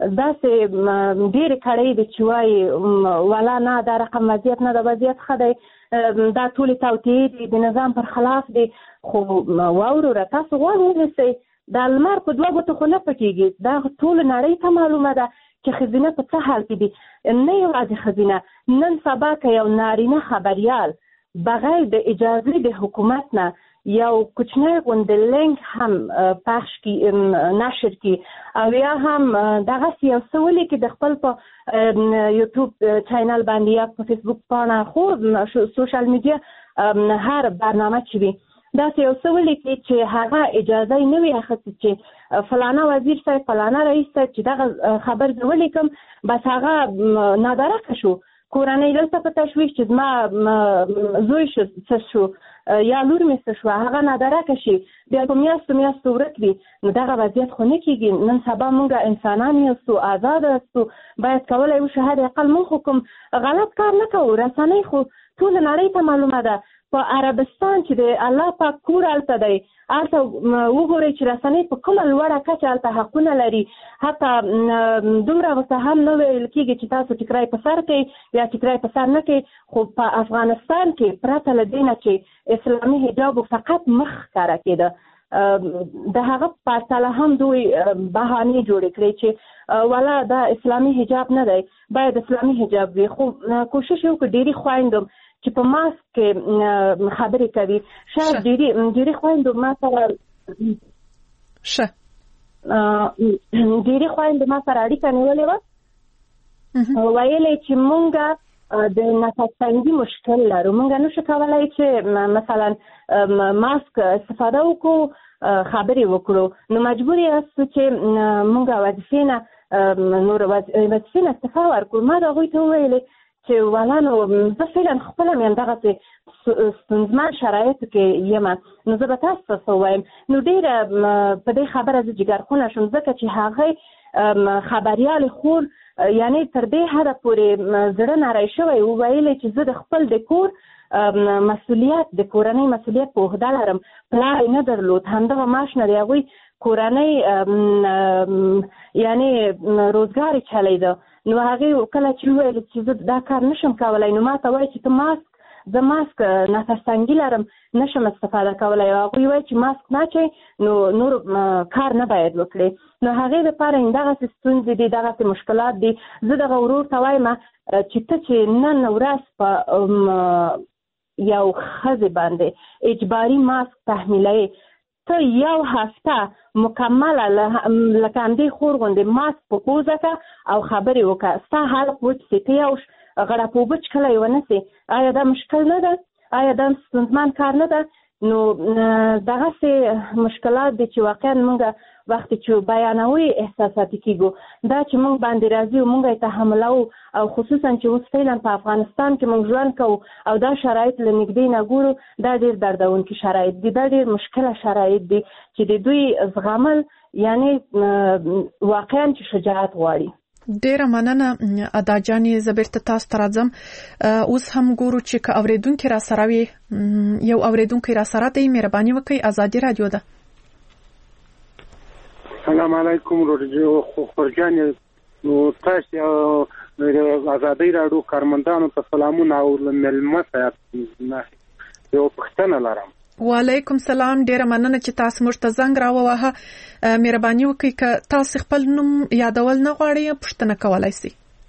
داسې ډېرې کړۍ دي چې وایي ولا نه دا رقم وضعیت نه د وضعیت ښه دی، دا ټولې توطیې دي د نظام پر خلاف دي. خو واوروره تاسو غوږ ونیسئ، د لمر په دوه ګوتو خو نه پټېږي، دا ټوله نړۍ ته معلومه ده چې ښځینه په څه حال کې دي. نه یوازې ښځینه، نن سبا که یو نارینه خبریال بغیر د اجازې د حکومت نه یو کوچنی غوندې لینک هم پخش کی نشر کی او یا هم دغسې یو څه ولیکي د خپل په یوټیوب چینل باندې یا په فیسبوک پاڼه خو سوشل میډیا هر برنامه چې وي داسې یو څه ولیکي چې هغه اجازه یې نه وي اخیستې چې فلانه وزیر صاحب فلانه رئیس صاحب چې دغه خبر زه ولیکم بس هغه نادرکه شو، کورنۍ دلته په تشویش چې زما زوی څه شو یا لور مې څه شوه هغه نادرکه شي، بیا په میاشتو میاشتو ورک وي. نو دغه وضعیت خو نه کېږي. نن سبا موږ انسانان یاستو، آزاد یاستو، باید کولی وشو حداقل موږ خو کوم غلط کار نه کوو. رسنۍ خو ټوله نړۍ ته معلومه ده. په عربستان چې د الله پاک کور هلته دی، هلته وګورئ چې رسنۍ په کومه لوړه کچه هلته حقونه لري. حتی دومره ورته هم نه ویل کېږي چې تاسو ټیکری په سر کوئ یا ټیکری په سر نه کوئ. خو په افغانستان کې پرته له دې نه چې اسلامي حجاب فقط مخ ښکاره کېده، د هغه په پرتله هم دوی بهانې جوړې کړې چې والا دا اسلامي حجاب نه دی، باید اسلامي حجاب وي. خو کوشش یې وکړو ډېرې خویندو چې په ماسک کې خبرې کوي، شاید ډېرې ډېرې خویندو ما سره ښه ډېرې خویندو ما سره اړیکه نیولې وه، ویلې چې مونږ د نفس تنګي مشکل لرو، مونږ نشو کولی چې مثلا ماسک استفاده وکړو خبرې وکړو، نو مجبور یاستو چې مونږ وظیفې نه نور وظیفې نه استفاده ورکړو. ما د هغوی ته وویلې چې والا نو زه فعلا خپله مې همدغسې ستونزمن شرایطو کې یم، نو زه به تاسو ته څه ووایم. نو ډېره په دې خبره زه جګرخونه شوم ځکه چې هغې خبریالې خور یعنی تر دې حده پورې زړه نری شوی وویلې چې زه د خپل د کور مسؤلیت د کورنۍ مسؤلیت په عهده لرم، پلار یې نه درلود، همدغه معاش نه د هغوی کورنۍ یعنی روزګار یې چلیده. نو هغې کله چې وویل چې زه دا کار نشم کولی، نو ما ته وایي چې ته ماسک زه ماسک نفس تنګي لرم نشم استفاده کولی، او هغوی وایي چې ماسک نه اچوئ نو نور کار نه باید وکړئ. نو هغې دپاره همدغسې ستونزې دي، دغسې مشکلات دي. زه دغه ورور ته وایم چې ته چې نن ورځ په یو ښځې باندې اجباري ماسک تحمیلوي، ته یو هفته مکمله لکه همدې خور غوندې ماسک په پوزه که او خبرې وکړه، ستا حلق وچسې، ته یو غړپ اوبه څښلی ونه سې. آیا دا مشکل نه ده؟ آیا دا ستونزمن کار نه ده؟ نو دغسې مشکلات دي چې واقعا موږ وختې چې بیانوي احساساتي کېږو، دا چې موږ باندې راځي او موږ یې تحملوو، او خصوصا چې اوس فعلا په افغانستان کې موږ ژوند کوو او دا شرایط له نږدې نه ګورو، دا ډېر دردونکي شرایط دي، دا ډېر مشکله شرایط دي چې د دوی زغمل یعنی واقعا چې شجاعت غواړي. ډیره مننه ادا جانې، زه بیرته تاسو ته راځم. اوس هم ګورو چې که اورېدونکي را سره وي، یو اورېدونکی را سره دی، مهرباني وکړئ، ازادي راډیو ده. السلام علیکم رجو خورجان، نو تاسو ازادي راډیو کارمندانو ته سلامونه او ملمه صاحب یو پښتنه لرم. وعلیکم سلام، ډیره مننه چې تاسو موږ ته زنګ راووهه. مهرباني وکړئ که تاسو خپل نوم یادول نه غواړئ پوښتنه کولی شئ.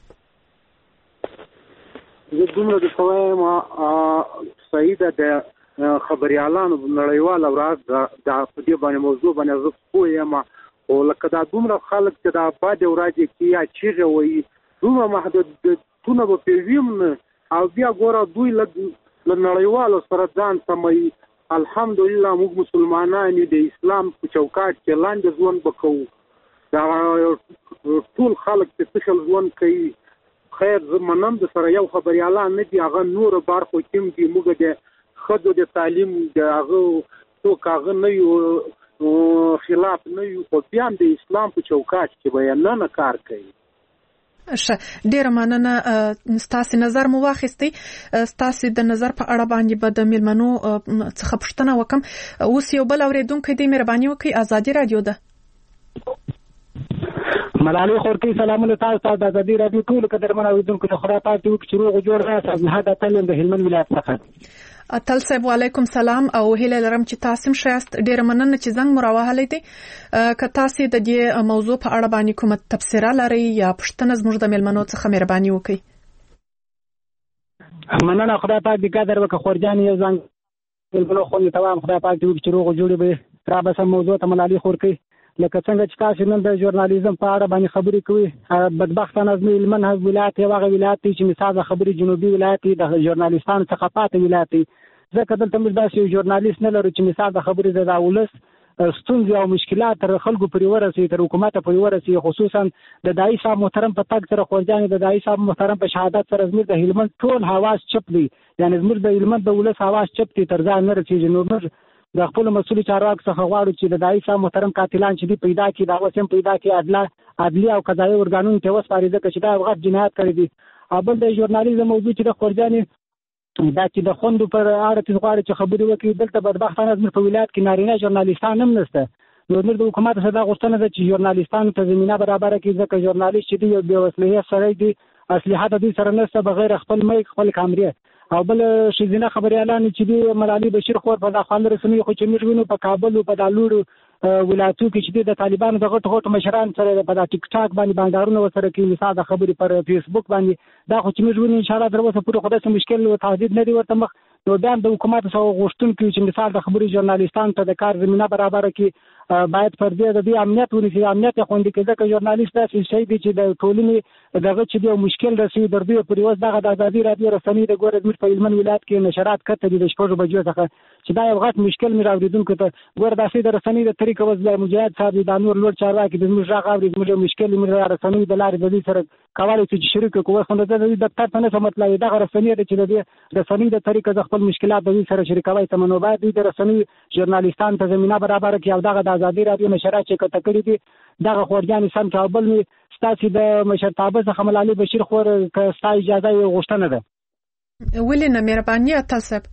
زه دومره د وایم صحیح ده، د خبریالانو نړیواله ورځ د په دې باندې موضوع باندې زه پوه یم، خو لکه دا دومره خلک چې دا بدې ورځې کې یا چیغې وایي، دومره محدودیتونه به پرې ویم نه، او بیا ګوره دوی له نړیوالو سره ځان سموي. الحمدلله موږ مسلمانان د اسلام په چوکاټ کې لاندې ژوند به کوو، دا ټول خلک چې څه ژوند کوي. خیر زه منم د سره یو خبریالان نه دي، هغه نورو برخو کې هم دي، موږ د ښځو د تعلیم د هغه څوک هغه نه یو خلاف نه یو، خو بیا هم د اسلام په چوکاټ کې به یې نه نه کار کوي. ښه، ډیره مننه. ستاسې نظر مو واخیستی، ستاسې د نظر په اړه باندې به د میلمنو څخه پوښتنه وکم. اوس یو بل اورېدونکی دی، مهرباني وکړئ، ازادي راډیو ده. ملالۍ خورکۍ سلامونه تاسو ته د ازادي راډیو ټولو قدرمنو اوریدونکو ته خدای پاک دې وکړي چې روغ جوړ راسئ. عبدالحد اتل یم د هلمند ولایت څخه. اتل صاحب وعلیکم سلام او هیله لرم چې تاسو هم شایست. ډیره مننه چې زنګ مو راوهلی دی. که تاسو د دې موضوع په اړه باندې کومه تبصره لرئ یا پوښتنه زموږ د مېلمنو څخه مهرباني وکړئ. مننه. خدای پاک دې قدر وکړي. خورجان یو ځان مېلمنو خوندې ته وایم خدای پاک دې وکړي چې روغ جوړې به رابسم موضوع ته ملالۍ خورکۍ. لکه څنګه چې تاسو نن د ژورنالیزم په اړه باندې خبرې کوي، بدبختانه زموږ هلمند حزب ولایت یو هغه ولایت دی چې مثال د خبرې جنوبي ولایت دی، د ژورنالیستانو څخه پاتې ولایت دی. ځکه دلته موږ داسې یو ژورنالیست نه لرو چې مثال د خبرې د ولس ستونزې او مشکلات تر خلکو پورې ورسوي، تر حکومت پورې ورسوي. خصوصا د داعی صاحب محترم په تګ سره خورجان د داعی صاحب محترم په شهادت سره زموږ د هلمند ټول حواس چپ دي، یعنی زموږ د هلمند د ولس حواس چپ دي، تر ځان نه رسېږي. نو موږ د خپل مسؤل چارواکو څخه غواړو چې د داعی صاحب محترم قاتلان چې دي پیدا کړي، دا اوس هم پیدا کړي، عدالت عدلي او قضایي ارګانونو ته وسپاري، ځکه چې دا غټ جنایت کړی دي. او بل د ژورنالیزم موضوع چې د خورجانې دا چې د خوندو پر اړه چې غواړي چې خبرې وکړي، دلته بدبختانه زموږ په ولایت کې نارینه ژورنالیستان هم نشته. نو موږ د حکومت څخه دا غوښتنه ده چې ژورنالیستانو ته زمینه برابره کړي، ځکه ژورنالیست چې دی یو بې وسلې سړی دی، اسلحه د دوی سره نشته بغیر خپل میک خپل کامرې. او بل ښځینه خبریالان چې دی ملالۍ بشیر خور په داخلي رسنیو خو چې موږ وینو په کابل او په دالورو ولایتو کې چې د طالبانو د غټ غټ مشران سره په دا ټیک ټاک باندې بانډارونه وسره کوي، مثال د خبرې پر فیسبوک باندې، دا خو چې موږ وینو ان شاء الله تر اوسه پورې خو داسې مشکل او تهدید نه دی ورته مخ. نو بیا د حکومت څخه غوښتونکي چې مثال د خبرې ژورنالیستانو ته د کار زمینه برابره کړي، باید پر دې د دې امنیت ونیسي، امنیت یې خوندي کړي، ځکه ژورنالیست داسې شی دی چې د ټولنې دغه چې دی مشکل رسوي در دوی پورې. اوس دغه د ازادي راډیو رسنۍ د ګوره زموږ په هلمند ولایت کې نشرات کته دي د شپږو بجو څخه، چې دا یو غټ مشکل مې راوریدونکو ته ګوره داسې د رسنۍ د طریقه اوس د مجاهد صاحب دا نور لوړ چارواکي د زموږ غږ اوري، زموږ مشکل مې رسنۍ د لارې د دې سره کولی شي چې شریک کړو. خو د دې دفتر ته نه مطلب دغه رسنۍ ده چې د دې رسنۍ د طریقه د خپل مشکلات د دې سره شریکوي ته نو باید د رسنۍ ژورنالیستانو ته زمینه برابره کړي. او دغه د ازادي راډیو نشرات چې کته کړي دي دغه خورجان سم کابل می ستاسو د مشرتابه څخه ملالۍ بشیر خور که ستاسو اجازه یې غوښتنه ده. ولې نه مهرباني اتل صاحب.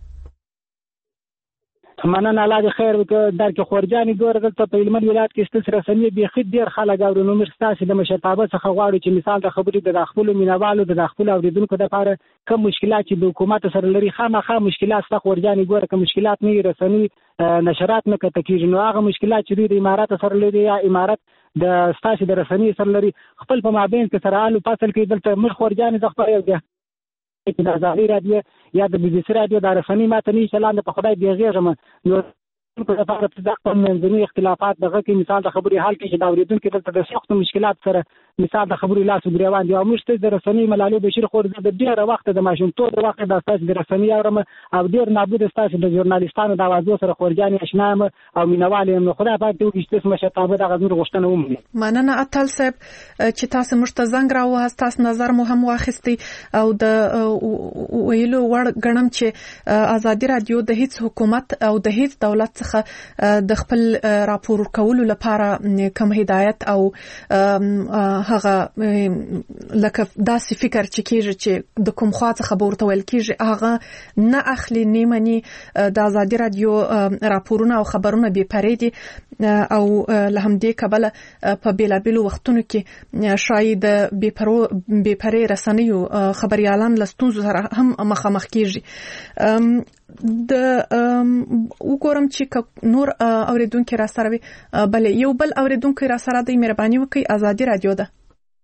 مننه. الله دې خیر وکړي. درک خورجانې ګوره دلته په هلمند ولایت کې ستاسو رسنۍ بیخي ډېر خلک اوري. نو موږ ستاسو د مشرتابه څخه غواړو چې مثال د خبرې د خپلو مینوالو د خپلو اوریدونکو دپاره کوم مشکلات چې د حکومت سره لري خامخا مشکلات ستا خورجانې ګوره که مشکلات نه وي رسنۍ نشرات نه کته کېږي، نو هغه مشکلات چې دوی د امارات سره لري یا امارات د ستاسو د رسنۍ سره لري خپل په مابین کې سره حل فصل کوي. دلته موږ خورجانې د خپل یو دی چې د ازادي راډیو یا د بي بي سي راډیو د رسنۍ ماته نه چلان په خدای بیغېږم. نو په لپاره د خپل منځني اختلافات دغه کې مثال د خبرې حل کې چې د اوریدونکو دلته د سختو مشکلات سره مثال د خبرې لاس ګریوان دی. او موږ ته د رسنۍ ملالۍ بشیر خور د ډېره وخت د ماشومتوب د وخت د ستاسو د رسنۍ اورم او ډېر نابود ستاسو د ژورنالیستانو د اوازو سره خورجانې اشنا یم او مینوال یم. نو خدای پاک دې وکړي چې تاسو مشرتابه دغه زموږ غوښتنه ومني. مننه اتل صاحب چې تاسو موږ ته زنګ راوهاست، تاسو نظر مو هم واخیستی او د ویلو وړ ګڼم چې ازادي راډیو د هیڅ حکومت او د هیڅ دولت څخه د خپل راپور کولو لپاره کوم هدایت او هغه لکه داسې فکر چې کېږي چې د کوم خوا څخه به ورته ویل کېږي هغه نه اخلي، نه مني. د ازادي راډیو راپورونه او خبرونه بې پرې دي او له همدې کبله په بېلابېلو وختونو کې شاید د بې پرې رسنیو خبریالان له ستونزو سره هم مخامخ کېږي. د وګورم چې نور اوریدونکو را سره وي، بلې یو بل اوریدونکو را سره دی، مهرباني وکړئ. ازادي راډیو ده.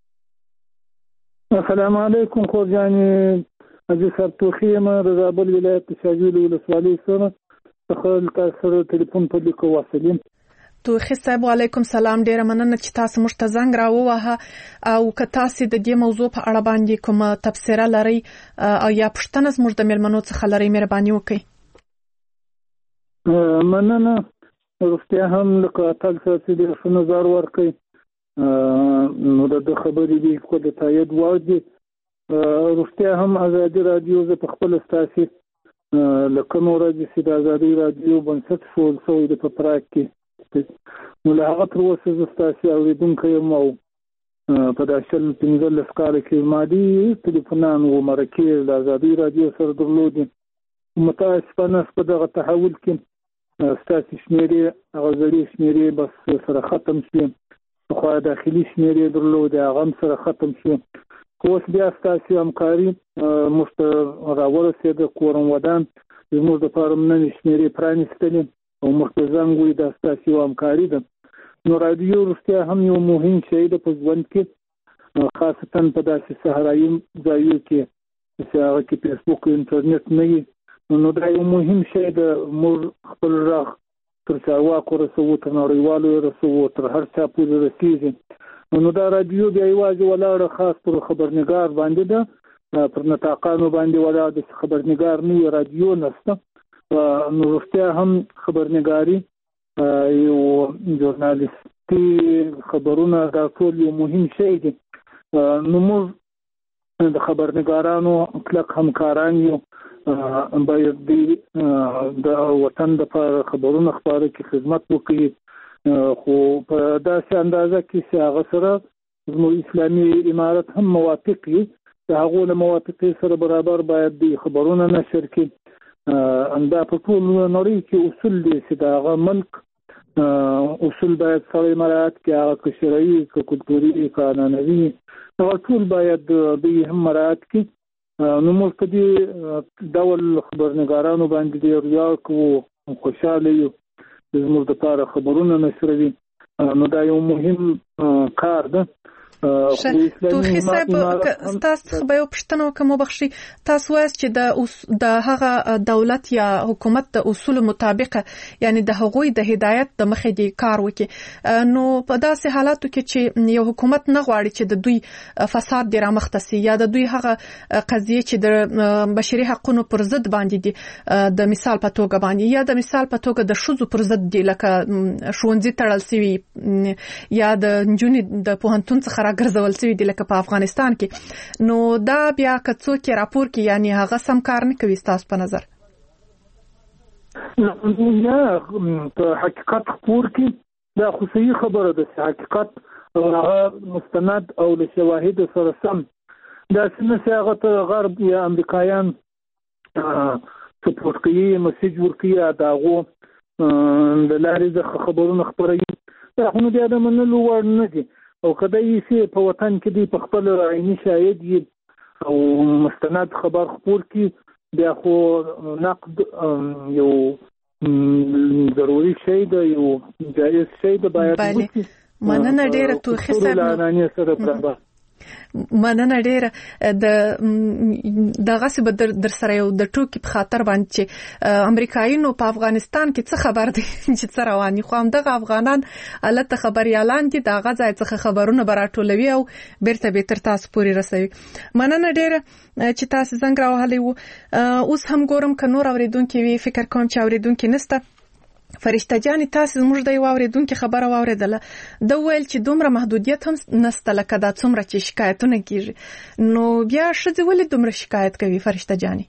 السلام علیکم خورجانې عزیز صاحب توخی یم د زابل ولایت د شاجویل ولسوالۍ سره څخه تاسو سره ټلیفون په لیکو واصلیم. توخی صاحب وعلیکم سلام. ډیره مننه چې تاسو موږ ته زنګ راووهه او که تاسو د دې موضوع په اړه باندې کومه تبصره لرئ او یا پوښتنه زموږ د مېلمنو څخه لرئ مهرباني وکړئ. مننه. رښتیا هم لکه اتل صاحب چې ډېر ښه نظر ورکوي نو د خبرې دي خو د تایید وړ دي. رښتیا هم ازادي راډیو زه په خپله ستاسې له کومه ورځې چې د ازادي راډیو بنسټ ښول شوی دی په پراګ کې، نو له هغه تر اوسه زه ستاسې اورېدونکی یم او په دا شل پنځلس کاله کې ما ډېر ټلیفونان و مرکې د ازادي راډیو سره درلودې. متاسفانه په دغه تحول کې ستاسې شمېرې هغه زړې شمېرې بس سره ختم شوې خو داخلي شمیرې درلودې هغه هم سره ختم شو. اوس بیا ستاسو همکاري موږ ته راورسېده، کورم ودان زموږ دپاره نوې شمیرې پرانیستلې او موږ ته زنګ ووایي دا ستاسو همکاري ده. نو راډیو رښتیا هم یو مهم شی ده په ژوند کې، خاصتا په داسې صحرایي ځایو کې چې هغه کې فیسبوک او انټرنیټ نه وي. نو دا یو مهم شی ده، موږ خپل غږ تر چارواکو رسوو، تر نړیوالو یې رسوو، تر هر چا پورې رسېږي. نو دا راډیو بیا یوازې ولاړه خاص پر خبرنګار باندې ده، پر نطاقانو باندې ولاړ ده چې خبرنګار نه وي، راډیو نشته. نو رښتیا هم خبرنګاري یو ژورنالیستي خبرونه دا ټول یو مهم شی دي. نو موږ د خبرنګارانو کلک همکاران یو، باید د وطن دپاره خبرونه خپاره کې خدمت وکړي، خو په داسې اندازه کې چې هغه سره زموږ اسلامي امارت هم موافق وي، د هغو له موافقې سره برابر باید د خبرونه نشر کړي. دا په ټول نړۍ کې اصول دي چې د هغه ملک اصول باید سړی مراعات کړي، هغه که شرعي که کلتوري که عنعنوي هغه ټول باید دوی هم مراعات کړي. نو موږ په دې ډول خبرنګارانو باندې ډېر ویاړ کوو، خوشحاله یو چې زموږ دپاره خبرونه نشروي. نو دا یو مهم کار ده. توخي صاحب تاسو به یو پښتنه کوم بخشي، تاسو وایي چې د د هغه دولت یا حکومت د اصول مطابق یعنی د هغوی د هدایت د مخې دی کار وکړي. نو په داسې حالاتو کې چې یو حکومت نه غواړي چې د دوی فساد دی رامخته سي یا د دوی هغه قضیه چې د بشري حقوقو پر ضد باندې دي، د مثال په توګه باندې یا د مثال په توګه د شذو پر ضد دي، لکه ښوونځي تړل سوي یا د نجونې د پوهنتون څخه ګرځول شوی دی لکه په افغانستان کې. نو دا بیا که څوک راپور کوي یعنی هغه سم کار نه کوي ستاسو په نظر؟ نه، په حقیقت خپور کې دا خو صحیح خبره ده چې حقیقت هغه مستند او له شواهد سره سم، دا څنګه چې هغه ته غرب یا امریکایان سپورټ کوي، مسیج ورکوي، د هغو د لارې څخه خبرونه خپروي، دا خو نو بیا د منلو وړ نه دي. او کله یې په وطن کې دی په خپل عیني شاهد یې او مستند خبر خپور کی، بیا خو نقد یو ضروري شی دی، یو جایز شی دی، باید وکړي. مننه ډیره توخي صاحب، مننه ډیره. د دغه څه به در سره یو د ټوکی په خاطر باندې چې امریکایانو په افغانستان کې څه خبر دي چې څه رواني، خو هم دغه افغانان الته خبريالان دي، دغه ځای څخه خبرونه براټولوي او بیرته به تر تاسو پورې رسوي. مننه ډیره چې تاسو څنګه راوهلې وو. اوس هم ګورم ک نور اوریدونکو وی، فکر کوم چې اوریدونکو نسته. فرشته جان تاسو زموږ د یو اوریدونکو خبره واوریدله، د ویل چې دومره محدودیت هم نسته لکه دا څومره چې شکایتونه کیږي. نو بیا ښځې ولې دومره شکایت کوي فرشته جانې؟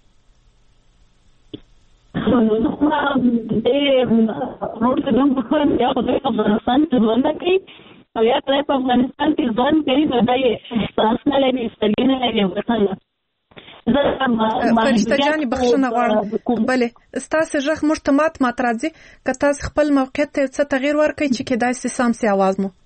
روډ ته دوم په یا خو د افغانستان ته ژوند کوي او یا په افغانستان کې ژوند کوي، نو دا یې احساس نه لري، سترګې نه لري ورته. فرشته جانې بخښنه غواړم، بلې ستاسو غږ موږ ته مات مات راځي، که تاسو خپل موقعیت ته څه تغیر ورکړئ چې کېدای شي سم سي اواز مو.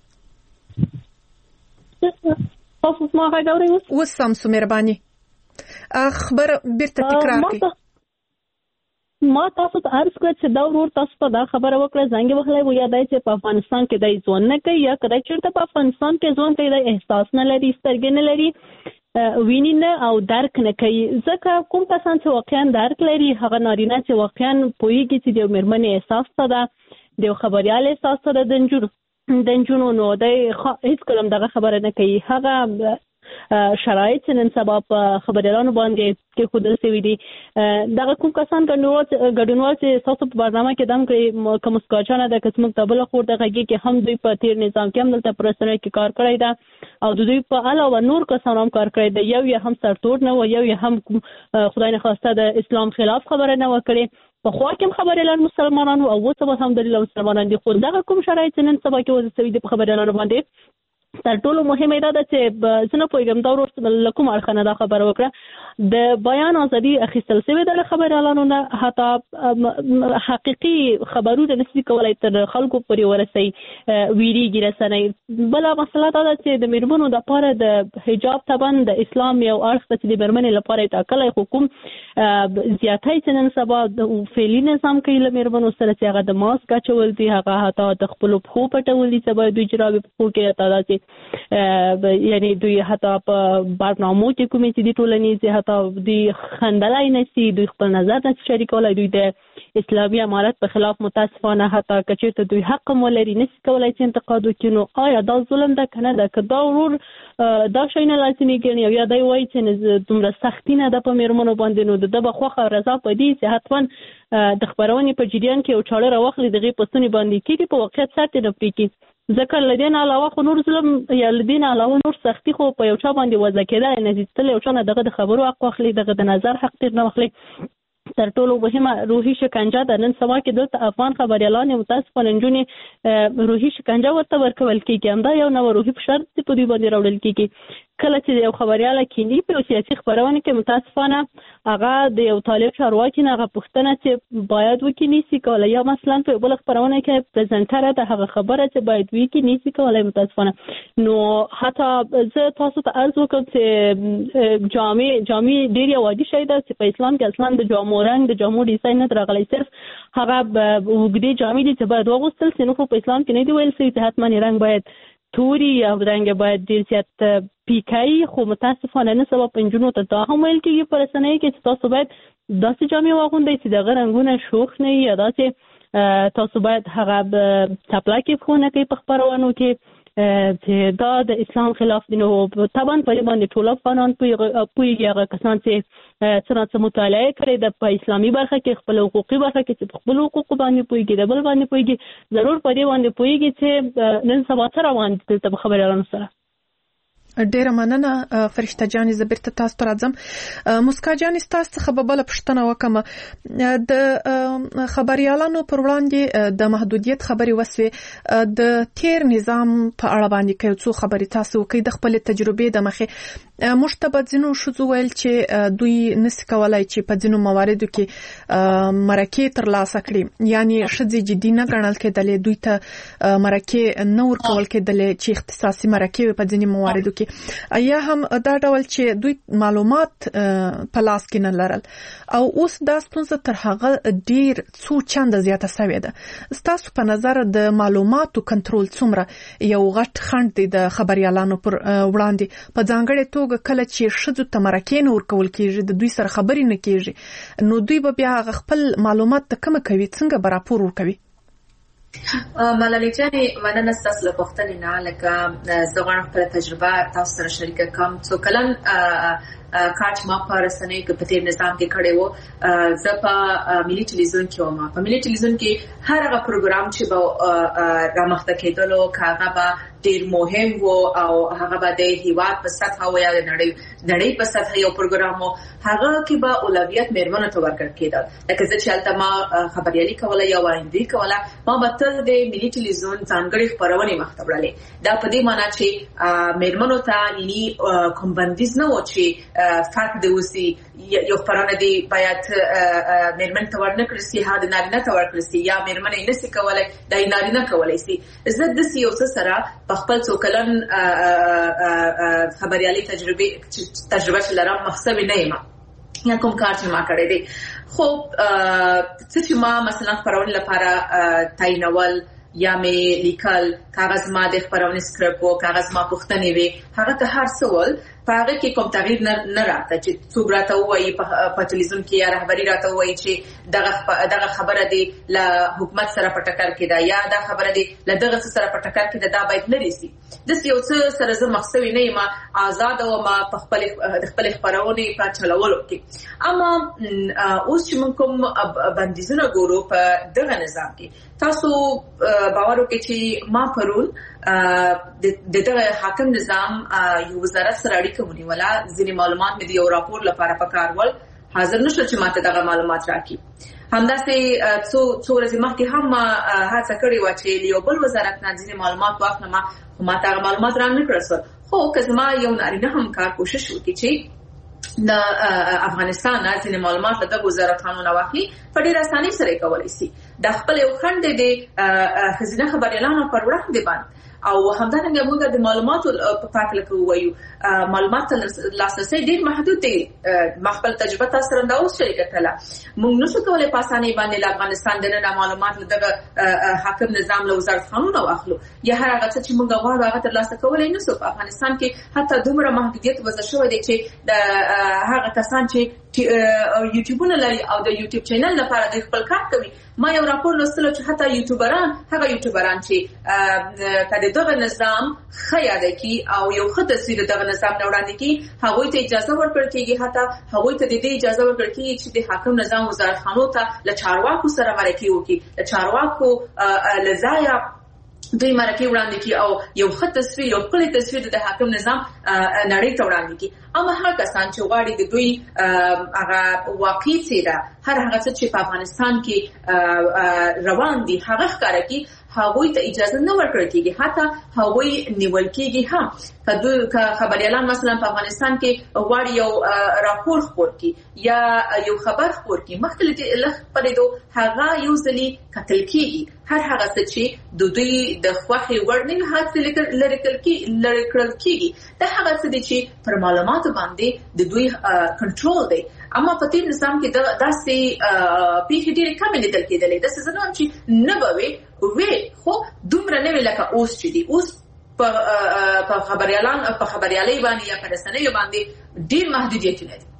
تاسو ما غږ اورئ؟ اوس سم سو، مهرباني خبر بیرته تکرار کړئ. ما تاسو ته عرض کړ چې دا ورور تاسو ته دا خبره وکړه زنګ وخلای و یا دای چې په افغانستان کې دای ځون نه کوي یا کله چې په افغانستان کې ځون کوي دای احساس نه لري، سترګې نه لري، ویني نه او درک نه کوي. ځکه کوم کسان چې واقعا درک لري هغه نارینه چې واقعا پوهیږي چې د مېرمنې احساس څه ده، د خبريال احساس څه ده، د نجونو د نجونو نو دای هیڅ کلم دغه خبره نه کوي. هغه شرایط نن سبا په خبريالانو باندې کې خود سوي دي. دغه کوم کسان ګډونوال چې تاسو په برنامه کې دم کوي کوم سکاچانه د قسم تبل خور دغه کې هم دوی په تیر نظام کې هم دلته پرسنل کې کار کړی دا او دوی په علاوه نور کسان هم کار کړی دا، یو یې هم سرتور نه و، یو یې هم خدای نه خواسته د اسلام خلاف خبره نه وکړي. په خوا کې خبريالان مسلمانانو او اوس هم د مسلمانانو دي، خو دغه کوم شرایط نن سبا کې وځي د خبريالانو باندې تر ټولو مهمه دا ده چې زه نه پوهېږم دا ورور له کوم اړخه نه دا خبره وکړه د بیان ازادي اخیستل شوې ده له خبریالانو نه حتی حقیقي خبرونه نشي کولای تر خلکو پورې ورسوي ویریږي رسنۍ. بله مسله دا ده چې د میرمنو دپاره د حجاب طبعا د اسلام یو اړخ ته چې د میرمنې لپاره یې ټاکلی خو کوم زیاتی چې نن سبا د فعلي نظام کوي له میرمنو سره چې هغه د ماسک اچول دي هغه حتی د خپلو پښو پټول دي چې باید دوی جرابې پښو کې حتی داسې یعنی دوی حتی په برنامو کې کومې چې دي ټولنیزې حتی دوی خندلی نه شي دوی خپل نظر نه شي شریکولی دوی د اسلامي امارت په خلاف متاسفانه حتی که چېرته دوی حق هم ولري نه شي کولی چې انتقاد وکړي نو آیا دا ظلم ده که نه ده که دا ورور دا شی نه لازمي ګڼي او یا دی وایي چې دومره سختي نه ده په میرمنو باندې نو د ده به خوښه او رضا په دې چې حتما د خپرونې په جریان کې یو چاړه راواخلي د هغې په ستونې باندې کېږي په واقعیت سر ترې نه پرېږدي ځکه له دې نه علاوه خو نور ظلم یا له دې نه علاوه نور سختي خو په یو چا باندې وضع کېدلی نه شي تل یو چا نه دغه د خبرو حق واخلي دغه د نظر حق ترې نه واخلي. تر ټولو مهمه روحي شکنجه ده. نن سبا کې دلته افغان خبریالان متاسفانه نجونې روحي شکنجه ورته ورکول کېږي همدا یو نوی روحي فشار چې په دوی باندې راوړل کېږي. کله چې یو خبریاله کینی په سیاسي خبرونه کې متاسفانه هغه د یو طالب چارواکي نه هغه پوښتنه چې باید وکړي نشي کولی یا مثلا په بل خبرونه کې پریزنټر د هغه خبره چې باید وکړي نشي کولی متاسفانه نو حتی زه تاسو ته عرض وکړم چې جامع جامع ډېر یو عادي شی ده چې په اسلام کې اصلا د جامو رنګ د جامو ډیزاین نه راغلی صرف هغه اوږدې جامې دي چې باید واغوستل شي نو خو په اسلام کې نه دي ویل شوي چې حتما رنګ باید توري یا رنګ باید ډېر زیات پیکایي خو متاسفانه نه سبا په نجونو ته دا هم ویل کېږي په رسنیو کې چې تاسو باید داسې جامې واغوندئ چې د هغه رنګونه شوخ نه وي یا داسې تاسو باید هغه چپلاکې پښو نه کوئ په خپرونو کې چې دا د اسلام خلاف دي نو طبعا په دې باندې ټول افغانان پوهېږي هغه کسان چې څه نه څه مطالعه کړې ده په اسلامي برخه کې خپل حقوقي برخه کې چې په خپلو حقوقو باندې پوهېږي د بل باندې پوهېږي ضرور په دې باندې پوهېږي چې نن سبا څه روان دي دلته په خبریالانو سره. ډیره مننه فرشته جانې زه بیرته تاسو ته راځم. مسکا جانې ستاسو څخه به بله پوښتنه وکړم د خبریالانو پر وړاندې د محدودیت خبرې وسوې د تیر نظام په اړه باندې که یو څو خبرې تاسو وکړئ د خپلې تجربې د مخې موږ ته به ځینو ښځو ویل چې دوی نسي کولی چې په ځینو مواردو کې مرکې ترلاسه کړي یعنی ښځې جدي نه ګڼل کېدلې دوی ته مرکې نه ورکول کېدلې چې اختصاصي مرکې وي په ځینې مواردو کې یا هم دا ډول چې دوی معلومات په لاس کې نه لرل او اوس دا ستونزه تر هغه ډیر څو چنده زیاته شوې ده. ستاسو په نظر د معلوماتو کنټرول څومره یو غټ خنډ دی د خبریالانو پر وړاندې په ځانګړې توګه کله چې ښځو ته مرکې نه ورکول کېږي د دوی سره خبرې نه کېږي نو دوی به بیا خپل معلومات ته کومه کوي څنګه به راپور ورکوي؟ ملالۍ جانې مننه ستاسو له پوښتنې نه لکه زه غواړم خپله تجربه تاسو سره شریکه کړم. څو کلن کار چې ما په رسنیو کې په تېر نظام کې کړی و زه په ملي ټلویزیون کې وم. په ملي ټلویزیون کې هر هغه پروګرام چې به رامخته کېدلو که هغه به ډېر مهم و او هغه به د هېواد په سطحه و یا د نړۍ په سطحه یو پروګرام و هغه کې به اولویت میرمنو ته ورکړل کېدل. لکه زه چې هلته ما خبریالي کوله یا وایندې کوله ما به تل د ملي ټلویزیون ځانګړې خپرونې مخته وړلې. دا په دې معنا چې میرمنو ته یعنې کوم بندیز نه و چې فرق دی اوسي یو خبرونه دی باید میرمن ته ورنه کړی سي هغه د نارینه ته ورکړی سي یا میرمن یې نسي کولی دا یې نارینه کولی سي. زه داسې یو څه سره په خپل څو کلن خبریالي تجربه تجربه چې لرم مخصوص نه یم یا کوم کار چې ما کړی دی. خو څه چې ما مثلا خبرونې لپاره تعینول یا مې لیکل کاغذ ما د خبرونې سکرپ و کاغذ ما پوښتنې وې هغه که هر څه ول په هغه کې کوم تغییر نه راته چې څوک راته ووایي په ټلویزیون کې یا رهبري راته ووایي چې دغه دغه خبره دی له حکومت سره په ټکر کې ده یا دا خبره دی له دغه څه سره په ټکر کې ده دا باید لرې سي. داسې یو څه سره زه مخ نه یم آزاده وم په خپل د خپلې خپرونې په چلولو کې. اما اوس چې موږ کوم بندیزونه ګورو په دغه نظام کې تاسو باور وکړئ چې ما پرون د دغه حاکم نظام یو وزارت سره اړیکه ونیوله ځینې معلومات مې د یو راپور لپاره پکار ول حاضر نشو چې ماته دغه معلومات راکړي همداسې څو څو ورځې مخکې هم هڅه کړې و چې یو بل وزارت نه ځینې معلومات واخلم، خو ما ته معلومات را نه کړل. خو که زما یو نارینه همکار کوشش وکړي چې د افغانستان نه ځینې معلومات له دغو وزارتانو نه واخلي، په ډېره اسانۍ سره یې کولی شي. د خپل یو خنډ د ښځینه خبریالانو پر وړاندې باندې او همدارنګه موږ د معلوماتو په پاکله کې وایو معلومات لاسرسي ډېر محدود دی. ما خپل تجربه تاسو سره دا اوس شریکه کړله. موږ نشو کولی په اسانۍ باندې له افغانستان دننه معلومات له دغه حاکم نظام له وزارتخانو واخلو یا هر هغه څه چې موږ غواړو هغه ترلاسه کولی نشو. په افغانستان کې حتی دومره محدودیت وضع شوی دی چې د هغه کسان چې یوټیوبونه لري او د یوټیوب چینل لپاره د خپل کار کوي. ما یو راپور لوستل چې حتی یوټیوبران هغه یوټیوبران چې کله دغه نظام خیاده کی او یو ښه تصویر دغه نظام نه وړاندې کی، هغوی ته اجازه ورکړل کیږي، حتی هغوی ته د دې اجازه ورکړل کیږي چې د حاکم نظام وزارتخانو ته له چارواکو سره مرکه وکړي، د چارواکو لزایا دوی مرکه وړاندې کی او یو ښه تصویر یو ښکلی تصویر د حاکم نظام نړۍ ته وړاندې کی. اما هغه کسان چې غواړي د دوی هغه واقعي څیره هر هغه څه چې په افغانستان کې روان دي هغه ښکاره کړي، هغوی ته اجازه نه ورکړل کېږي، حتی هغوی نیول کېږي هم. که خبریالان مثلا په افغانستان کې غواړي یو راپور خپور کړي یا یو خبر خپور کړي، مخکې له خپرېدو هغه یو ځلې کتل کېږي. هر هغه څه چې د دوی د خوښې وړ نه وي هغه څه لرې کړل کېږي. دا هغه څه دي چې پر معلوماتو باندې د دوی کنټرول دی. اما په تیر نظام کې داسې پیښې ډېرې کمې لیدل کېدلې. داسې زه نه وایم چې نه به وي، وي خو دومره نه وي لکه اوس چې دي. اوس په خبریالان په خبریالۍ باندې یا په رسنیو باندې ډېر محدودیتونه دي.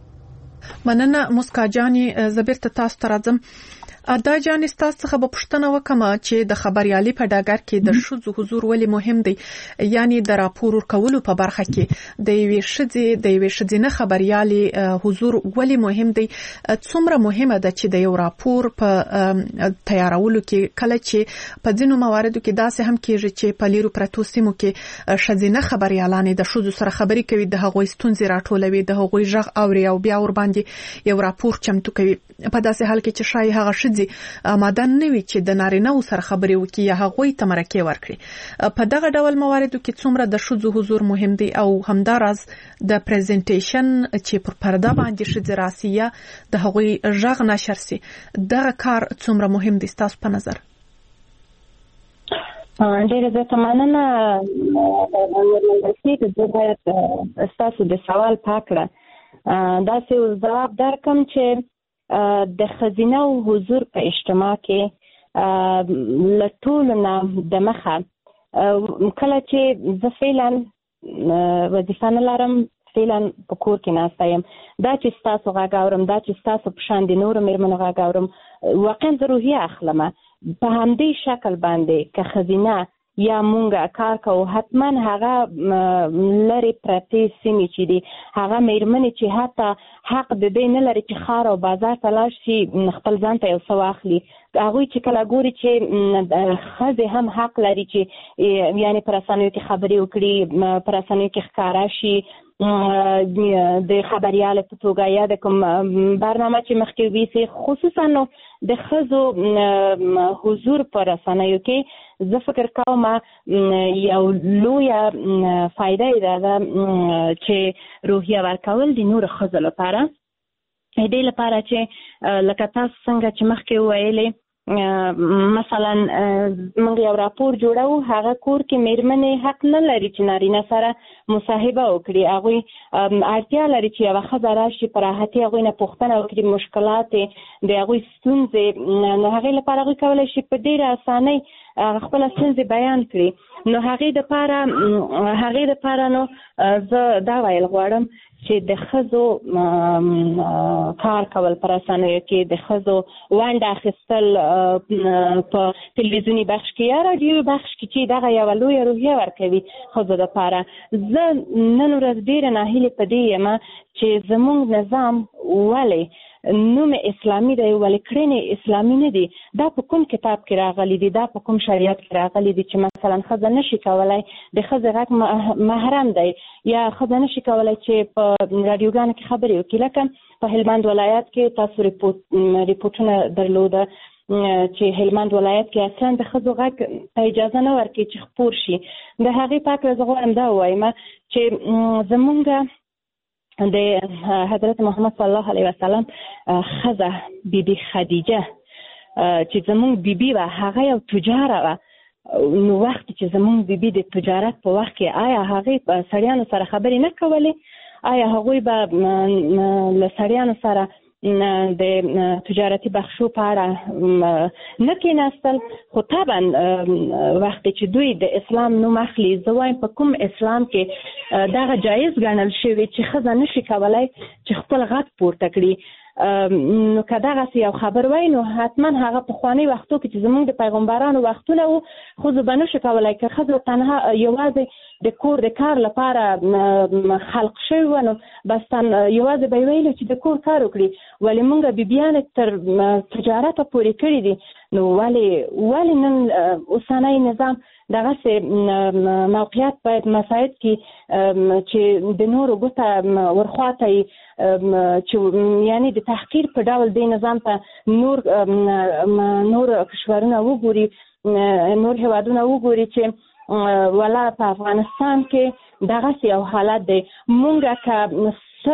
مننه مسکا جانې. زه بیرته تاسو ته راځم. ادا جان استاد څخه به پوښتنه وکم چې د خبريالي په ډګر کې د ښځو حضور ولې مهم دی، یعنی د راپور ورکولو په برخه کې د یوې ښځې د یوې ښځینه خبريالي حضور ولې مهم دی؟ څومره مهمه ده چې د یو راپور په تیارولو کې کله چې په ځینو مواردو کې داسې هم کېږي چې په لیرو پرتو سیمو کې ښځینه خبريالانې د ښځو سره خبرې کوي، د هغوی ستونزې راټولوي، د هغوی غږ اوري او بیا ور باندې یو راپور چمتو کوي. په داسې حال کې چې شای هغه ښځې آماده نه وي چې د نارینه سره خبرې وکړي یا هغوی ته مرکه ورکړي. په دغه ډول مواردو کې څومره د ښځو حضور مهم دی او همداراز د پریزنټیشن چې پر پرده باندې ښځې راسي یا د هغوی غږ نشر سي، دغه کار څومره مهم دی ستاسو په نظر؟ ډېر زیاته مننه. زه باید ستاسو د سوال پاکړه داسې ځواب درکم چې د ښځینه حضور په اجتماع کې له ټولو نه د مخه کله چې زه فعلا وظیفه نه لرم، فعلا په کور کې ناسته یم، دا چې ستاسو غږ اورم، دا چې ستاسو په شان د نورو مېرمنو غږ اورم، واقعا زه روحیه اخلم. په همدې شکل باندې که ښځینه یا مونږه کار کوو، حتما هغه لري پرتې سیمې چې دي، هغه مېرمنې چې حتی حق د دې نه لري چې ښار او بازار ته لاړ شي خپل ځان ته یو څه واخلي، هغوی چې کله ګوري چې ښځې هم حق لري چې یعنې په رسنیو کې خبرې وکړي، په رسنیو کې ښکاره شي، د خبریال په توګه یا د کوم برنامه چې مخکې ویسي، خصوصا نو د ښځو حضور په رسنیو کې زه فکر کوم یو لویه فایده یې دا ده چې روحیه ورکول د نورو ښځو لپاره، دې لپاره چې لکه تاسو څنګه چې مخکې وویلې مثلا موږ یو راپور جوړو، هغه کور کې مېرمنې حق نه لري چې نارینه سره مصاحبه وکړي، هغوی اړتیا لري چې یوه ښځه راشي په راحتي هغوی نه پوښتنه وکړي، مشکلات د هغوی ستونزې، نو هغې لپاره هغوی کولی شي په ډېره اسانۍ خپله ستونزې بیان کړي. نو هغې دپاره هغې دپاره نو زه دا ویل غواړم چې د ښځو کار کول په رسنیو کې، د ښځو ونډه اخیستل په تلویزیوني بخش کې یا راډیوي بخش کې چې دغه یوه لویه روحیه ورکوي ښځو دپاره. زه نن ورځ ډېره ناهیلې په دې یم چې زموږ نظام ولې نوم اسلامي دی ولې کړنې اسلامي نه دي؟ دا په کوم کتاب کې راغلي دي؟ دا په کوم شریعت کې راغلي دي چې مثلا ښځه نشي کولی د ښځې غږ محرم دی یا ښځه نشي کولی چې په راډیوګانو کې خبرې وکړي؟ لکه په هلمند ولایت کې تاسو ریپورټونه درلوده چې هلمند ولایت کې اصلا د ښځو غږ ته اجازه نه ورکوي چې خپور شي. د هغې په هکله زه غواړم دا ووایم چې زمونږ د حضرت محمد صلی الله علیه وسلم ښځه بیبي خدیجه چې زمونږ بیبي وه هغه یو تجاره وه. نو وخت چې زمونږ بیبي د تجارت په وخت کې آیا هغې سړیانو سره خبرې نه کولې؟ آیا هغوی به له سړیانو سره د تجارتي بخشو په اړه نه کېناستل؟ خو طبعا وخت چې دوی د اسلام نوم اخلي، زه وایم په کوم اسلام کې دغه جایز ګڼل شوي چې ښځه نشي کولی چې خپل غږ پورته کړي. نو که دغسې یو خبر وای نو حتما هغه پخواني وختو کې چې زموږ د پیغمبرانو وختونه وو ښځو به نشي کولی که ښځو تنها یوازې د کور د کار لپاره خلق شوي وه نو بس یوازې به یې ویلو چې د کور کار وکړي. ولې موږ بیبیانې تر تجارته پورې کړي دي. نو ولې ولې نن اوسنی نظام دغسې موقعیت باید مساعد کې چې د نورو ګوته ورخواته چې یعنی د تحقیر په ډول دې نظام ته نور نور کشورونه وګوري، نور هیوادونه وګوري چې ولا په افغانستان کې دغسې یو حالت دی. مونږ که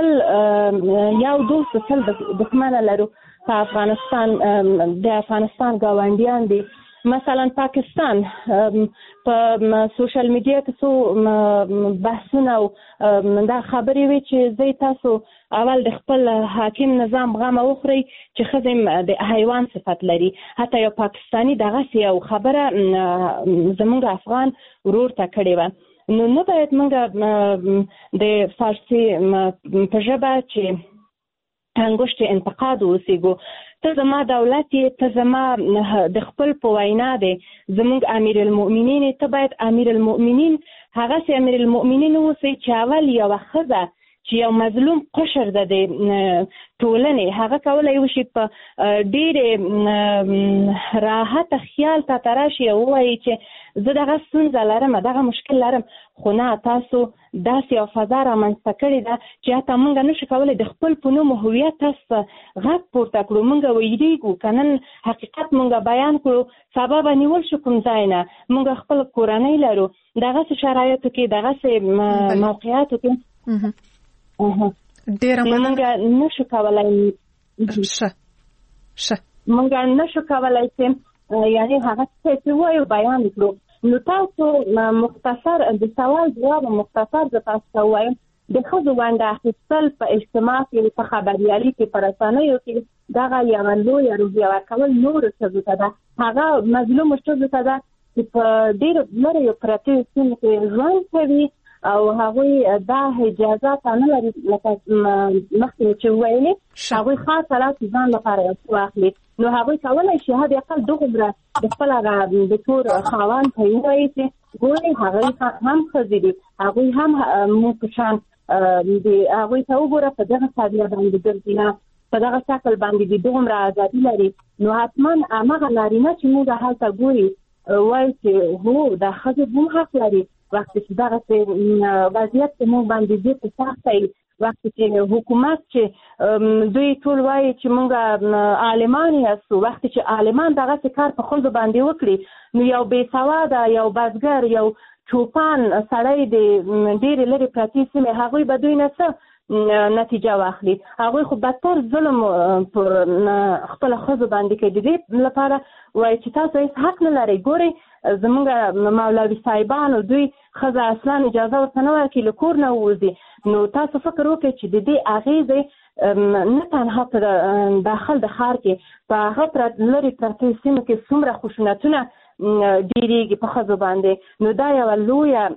سل یو دوست سل دښمنه لرو په افغانستان، د افغانستان ګاونډیان دي. مثلا پاکستان په سوشل میډیا کې څو بحثونه او دا خبرې وي چې زه تاسو اول د خپل حاکم نظام غمه وخورئ چې ښځې د حیوان صفت لري. حتی یو پاکستاني دغسې یو خبره زموږ افغان ورور ته کړې وه. نو نه باید موږ د فارسي په ژبه چې انګشت انتقاد وسیږو. ته زما دولت یې، ته زما د خپل په وینا دی زموږ امیر المؤمنین، ته باید امیر المؤمنین هغسې امیر المؤمنین اوسئ چې اول یوه ښځه چې یو مظلوم قشر ده د ټولنې هغه کولی وشي په ډېرې راحته خیال ته ته راشي او ووایي چې زه دغه ستونزه لرم، دغه مشکل لرم. خو نه، تاسو داسې یو فضا رامنځته کړې ده چې حتی موږ نشو کولی د خپل په نوم هویت تاسو غږ پورته کړو. موږ ویریږو که نن حقیقت موږ بیان کړو سبا به نیول شو کوم ځای نه. موږ خپل کورنۍ لرو، دغسې شرایطو کې دغسې موقعیتو کې ډیره مننه. موږ نشو کولی ښه ښه موږ نشو کولی چې یعنی هغه څه چې وایو بیان کړو. نو تاسو مختصر د سوال جواب مختصر زه تاسو ته ووایم د ښځو ونډه اخیستل په اجتماع کې، په خبریالي کې، په رسنیو کې دغه یوه لویه روحیه ورکول نورو ښځو ته ده، هغه مظلومو ښځو ته ده چې په ډېرو لرې پرتې سیمو کې ژوند کوي او هغوی دا اجازات نه لري لکه مخکې چې وویلې هغوی خاص حالات ځان لپاره یو څه واخلي. نو هغوی کولی شي حد اقل دغومره د خپل هغه د کور خاوند ته یې ووایي چې ګورئ هغوی هم ښځې دي، هغوی هم موږ په شان دي، هغوی ته وګوره په دغه ساده باندې ګرځي، نه په دغه شکل باندې دي، دغومره ازادي لري. نو حتما هماغه نارینه چې موږ هلته ګوري وایي چې هو دا ښځې هم حق لري. وخت چې دغسې وضعیت چې موږ باندې ډېر په سخته وي، وخت چې حکومت چې دوی ټول وایي چې موږ عالمان یاستو، وخت چې عالمان دغسې کار په ښځو باندې وکړي نو یو بېسواده، یو بزګر، یو چوپان سړی د ډېرې لرې پرتې سیمې هغوی به دوی نه څه نتیجه واخلي؟ هغوی خو بدتر ظلم پر خپله ښځو باندې کوي. د دې لپاره وایي چې تاسو هېڅ حق نه لرئ. ګورئ زموږ مولوي صاحبانو دوی ښځه اصلا اجازه ورته نه ورکوي له کور نه ووځي. نو تاسو فکر وکړئ چې د دې اغېزې نه تنها په داخل د ښار کې، په هغه لرې پرتې سیمو کې څومره خشونتونه ډېرېږي په ښځو باندې. نو دا یوه لویه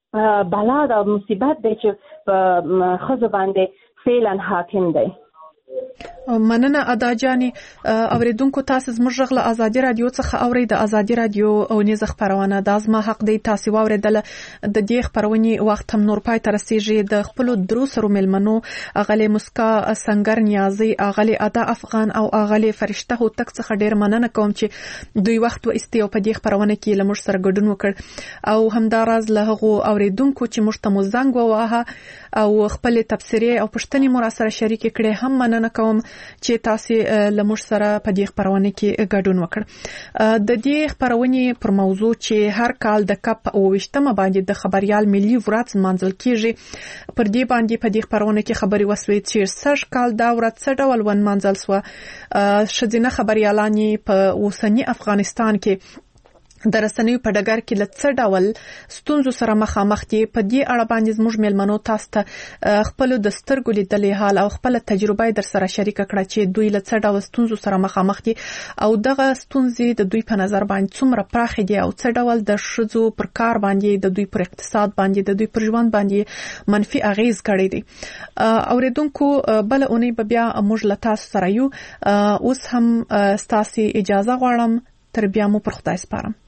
بلا ده او مصیبت دی چې په ښځو باندې فعلا حاکم دی. مننه ادا جاني. اوریدونکو تاسو زموږ غږ له ازادي رادیو څخه اورئ. د ازادي رادیو او نیز خبرونه د ازما حق دی تاسو واوریدل. د دې خبرونې وخت هم نور پای تر رسیږي. د خپل درو سره ملمنو اغلی مسکا سنگر نیازي، اغلی ادا افغان او اغلی فرشته هو تک څخه ډیر مننه کوم چې دوی وخت و استیو په دې خبرونه کې لمر سره ګډون وکړ او همداراز له هغه اوریدونکو چې مشتمو زنګ ووهه او خپل تفسیری او پښتني مراسله شریک کړي هم مننه کوم چې تاسو لمر سره په دې خبرونه کې ګډون وکړ. د دې خبرونه پر موضوع چې هر کال د کپ او وشتمه باندې د خبريال ملي ورځ منځل کیږي پر دې باندې په دې خبرونه کې خبري وسوي چې سږ کال دا ورځ څه ډول ون منځل سو. شذینه خبريالانی په اوسنی افغانستان کې د رسنیو په ډګر کې لڅ ډول ستونزو سره مخامخ دي. په دې اړه باندې زموږ ملمنو تاسو ته خپل د سترګو لیدلې حال او خپل تجربه در سره شریک کړه چې دوی لڅ ډول ستونزو سره مخامخ دي او دغه ستونزې د دوی په نظر باندې څومره پراخ دي او څه ډول د شذو پر کار باندې د دوی پر اقتصاد باندې د دوی پر ژوند باندې منفي اغیز کړی دي. اوریدونکو بل اونۍ به بیا موږ له تاسو سره یو. اوس هم تاسو اجازه غواړم تر بیا مو پر خدای سپارم.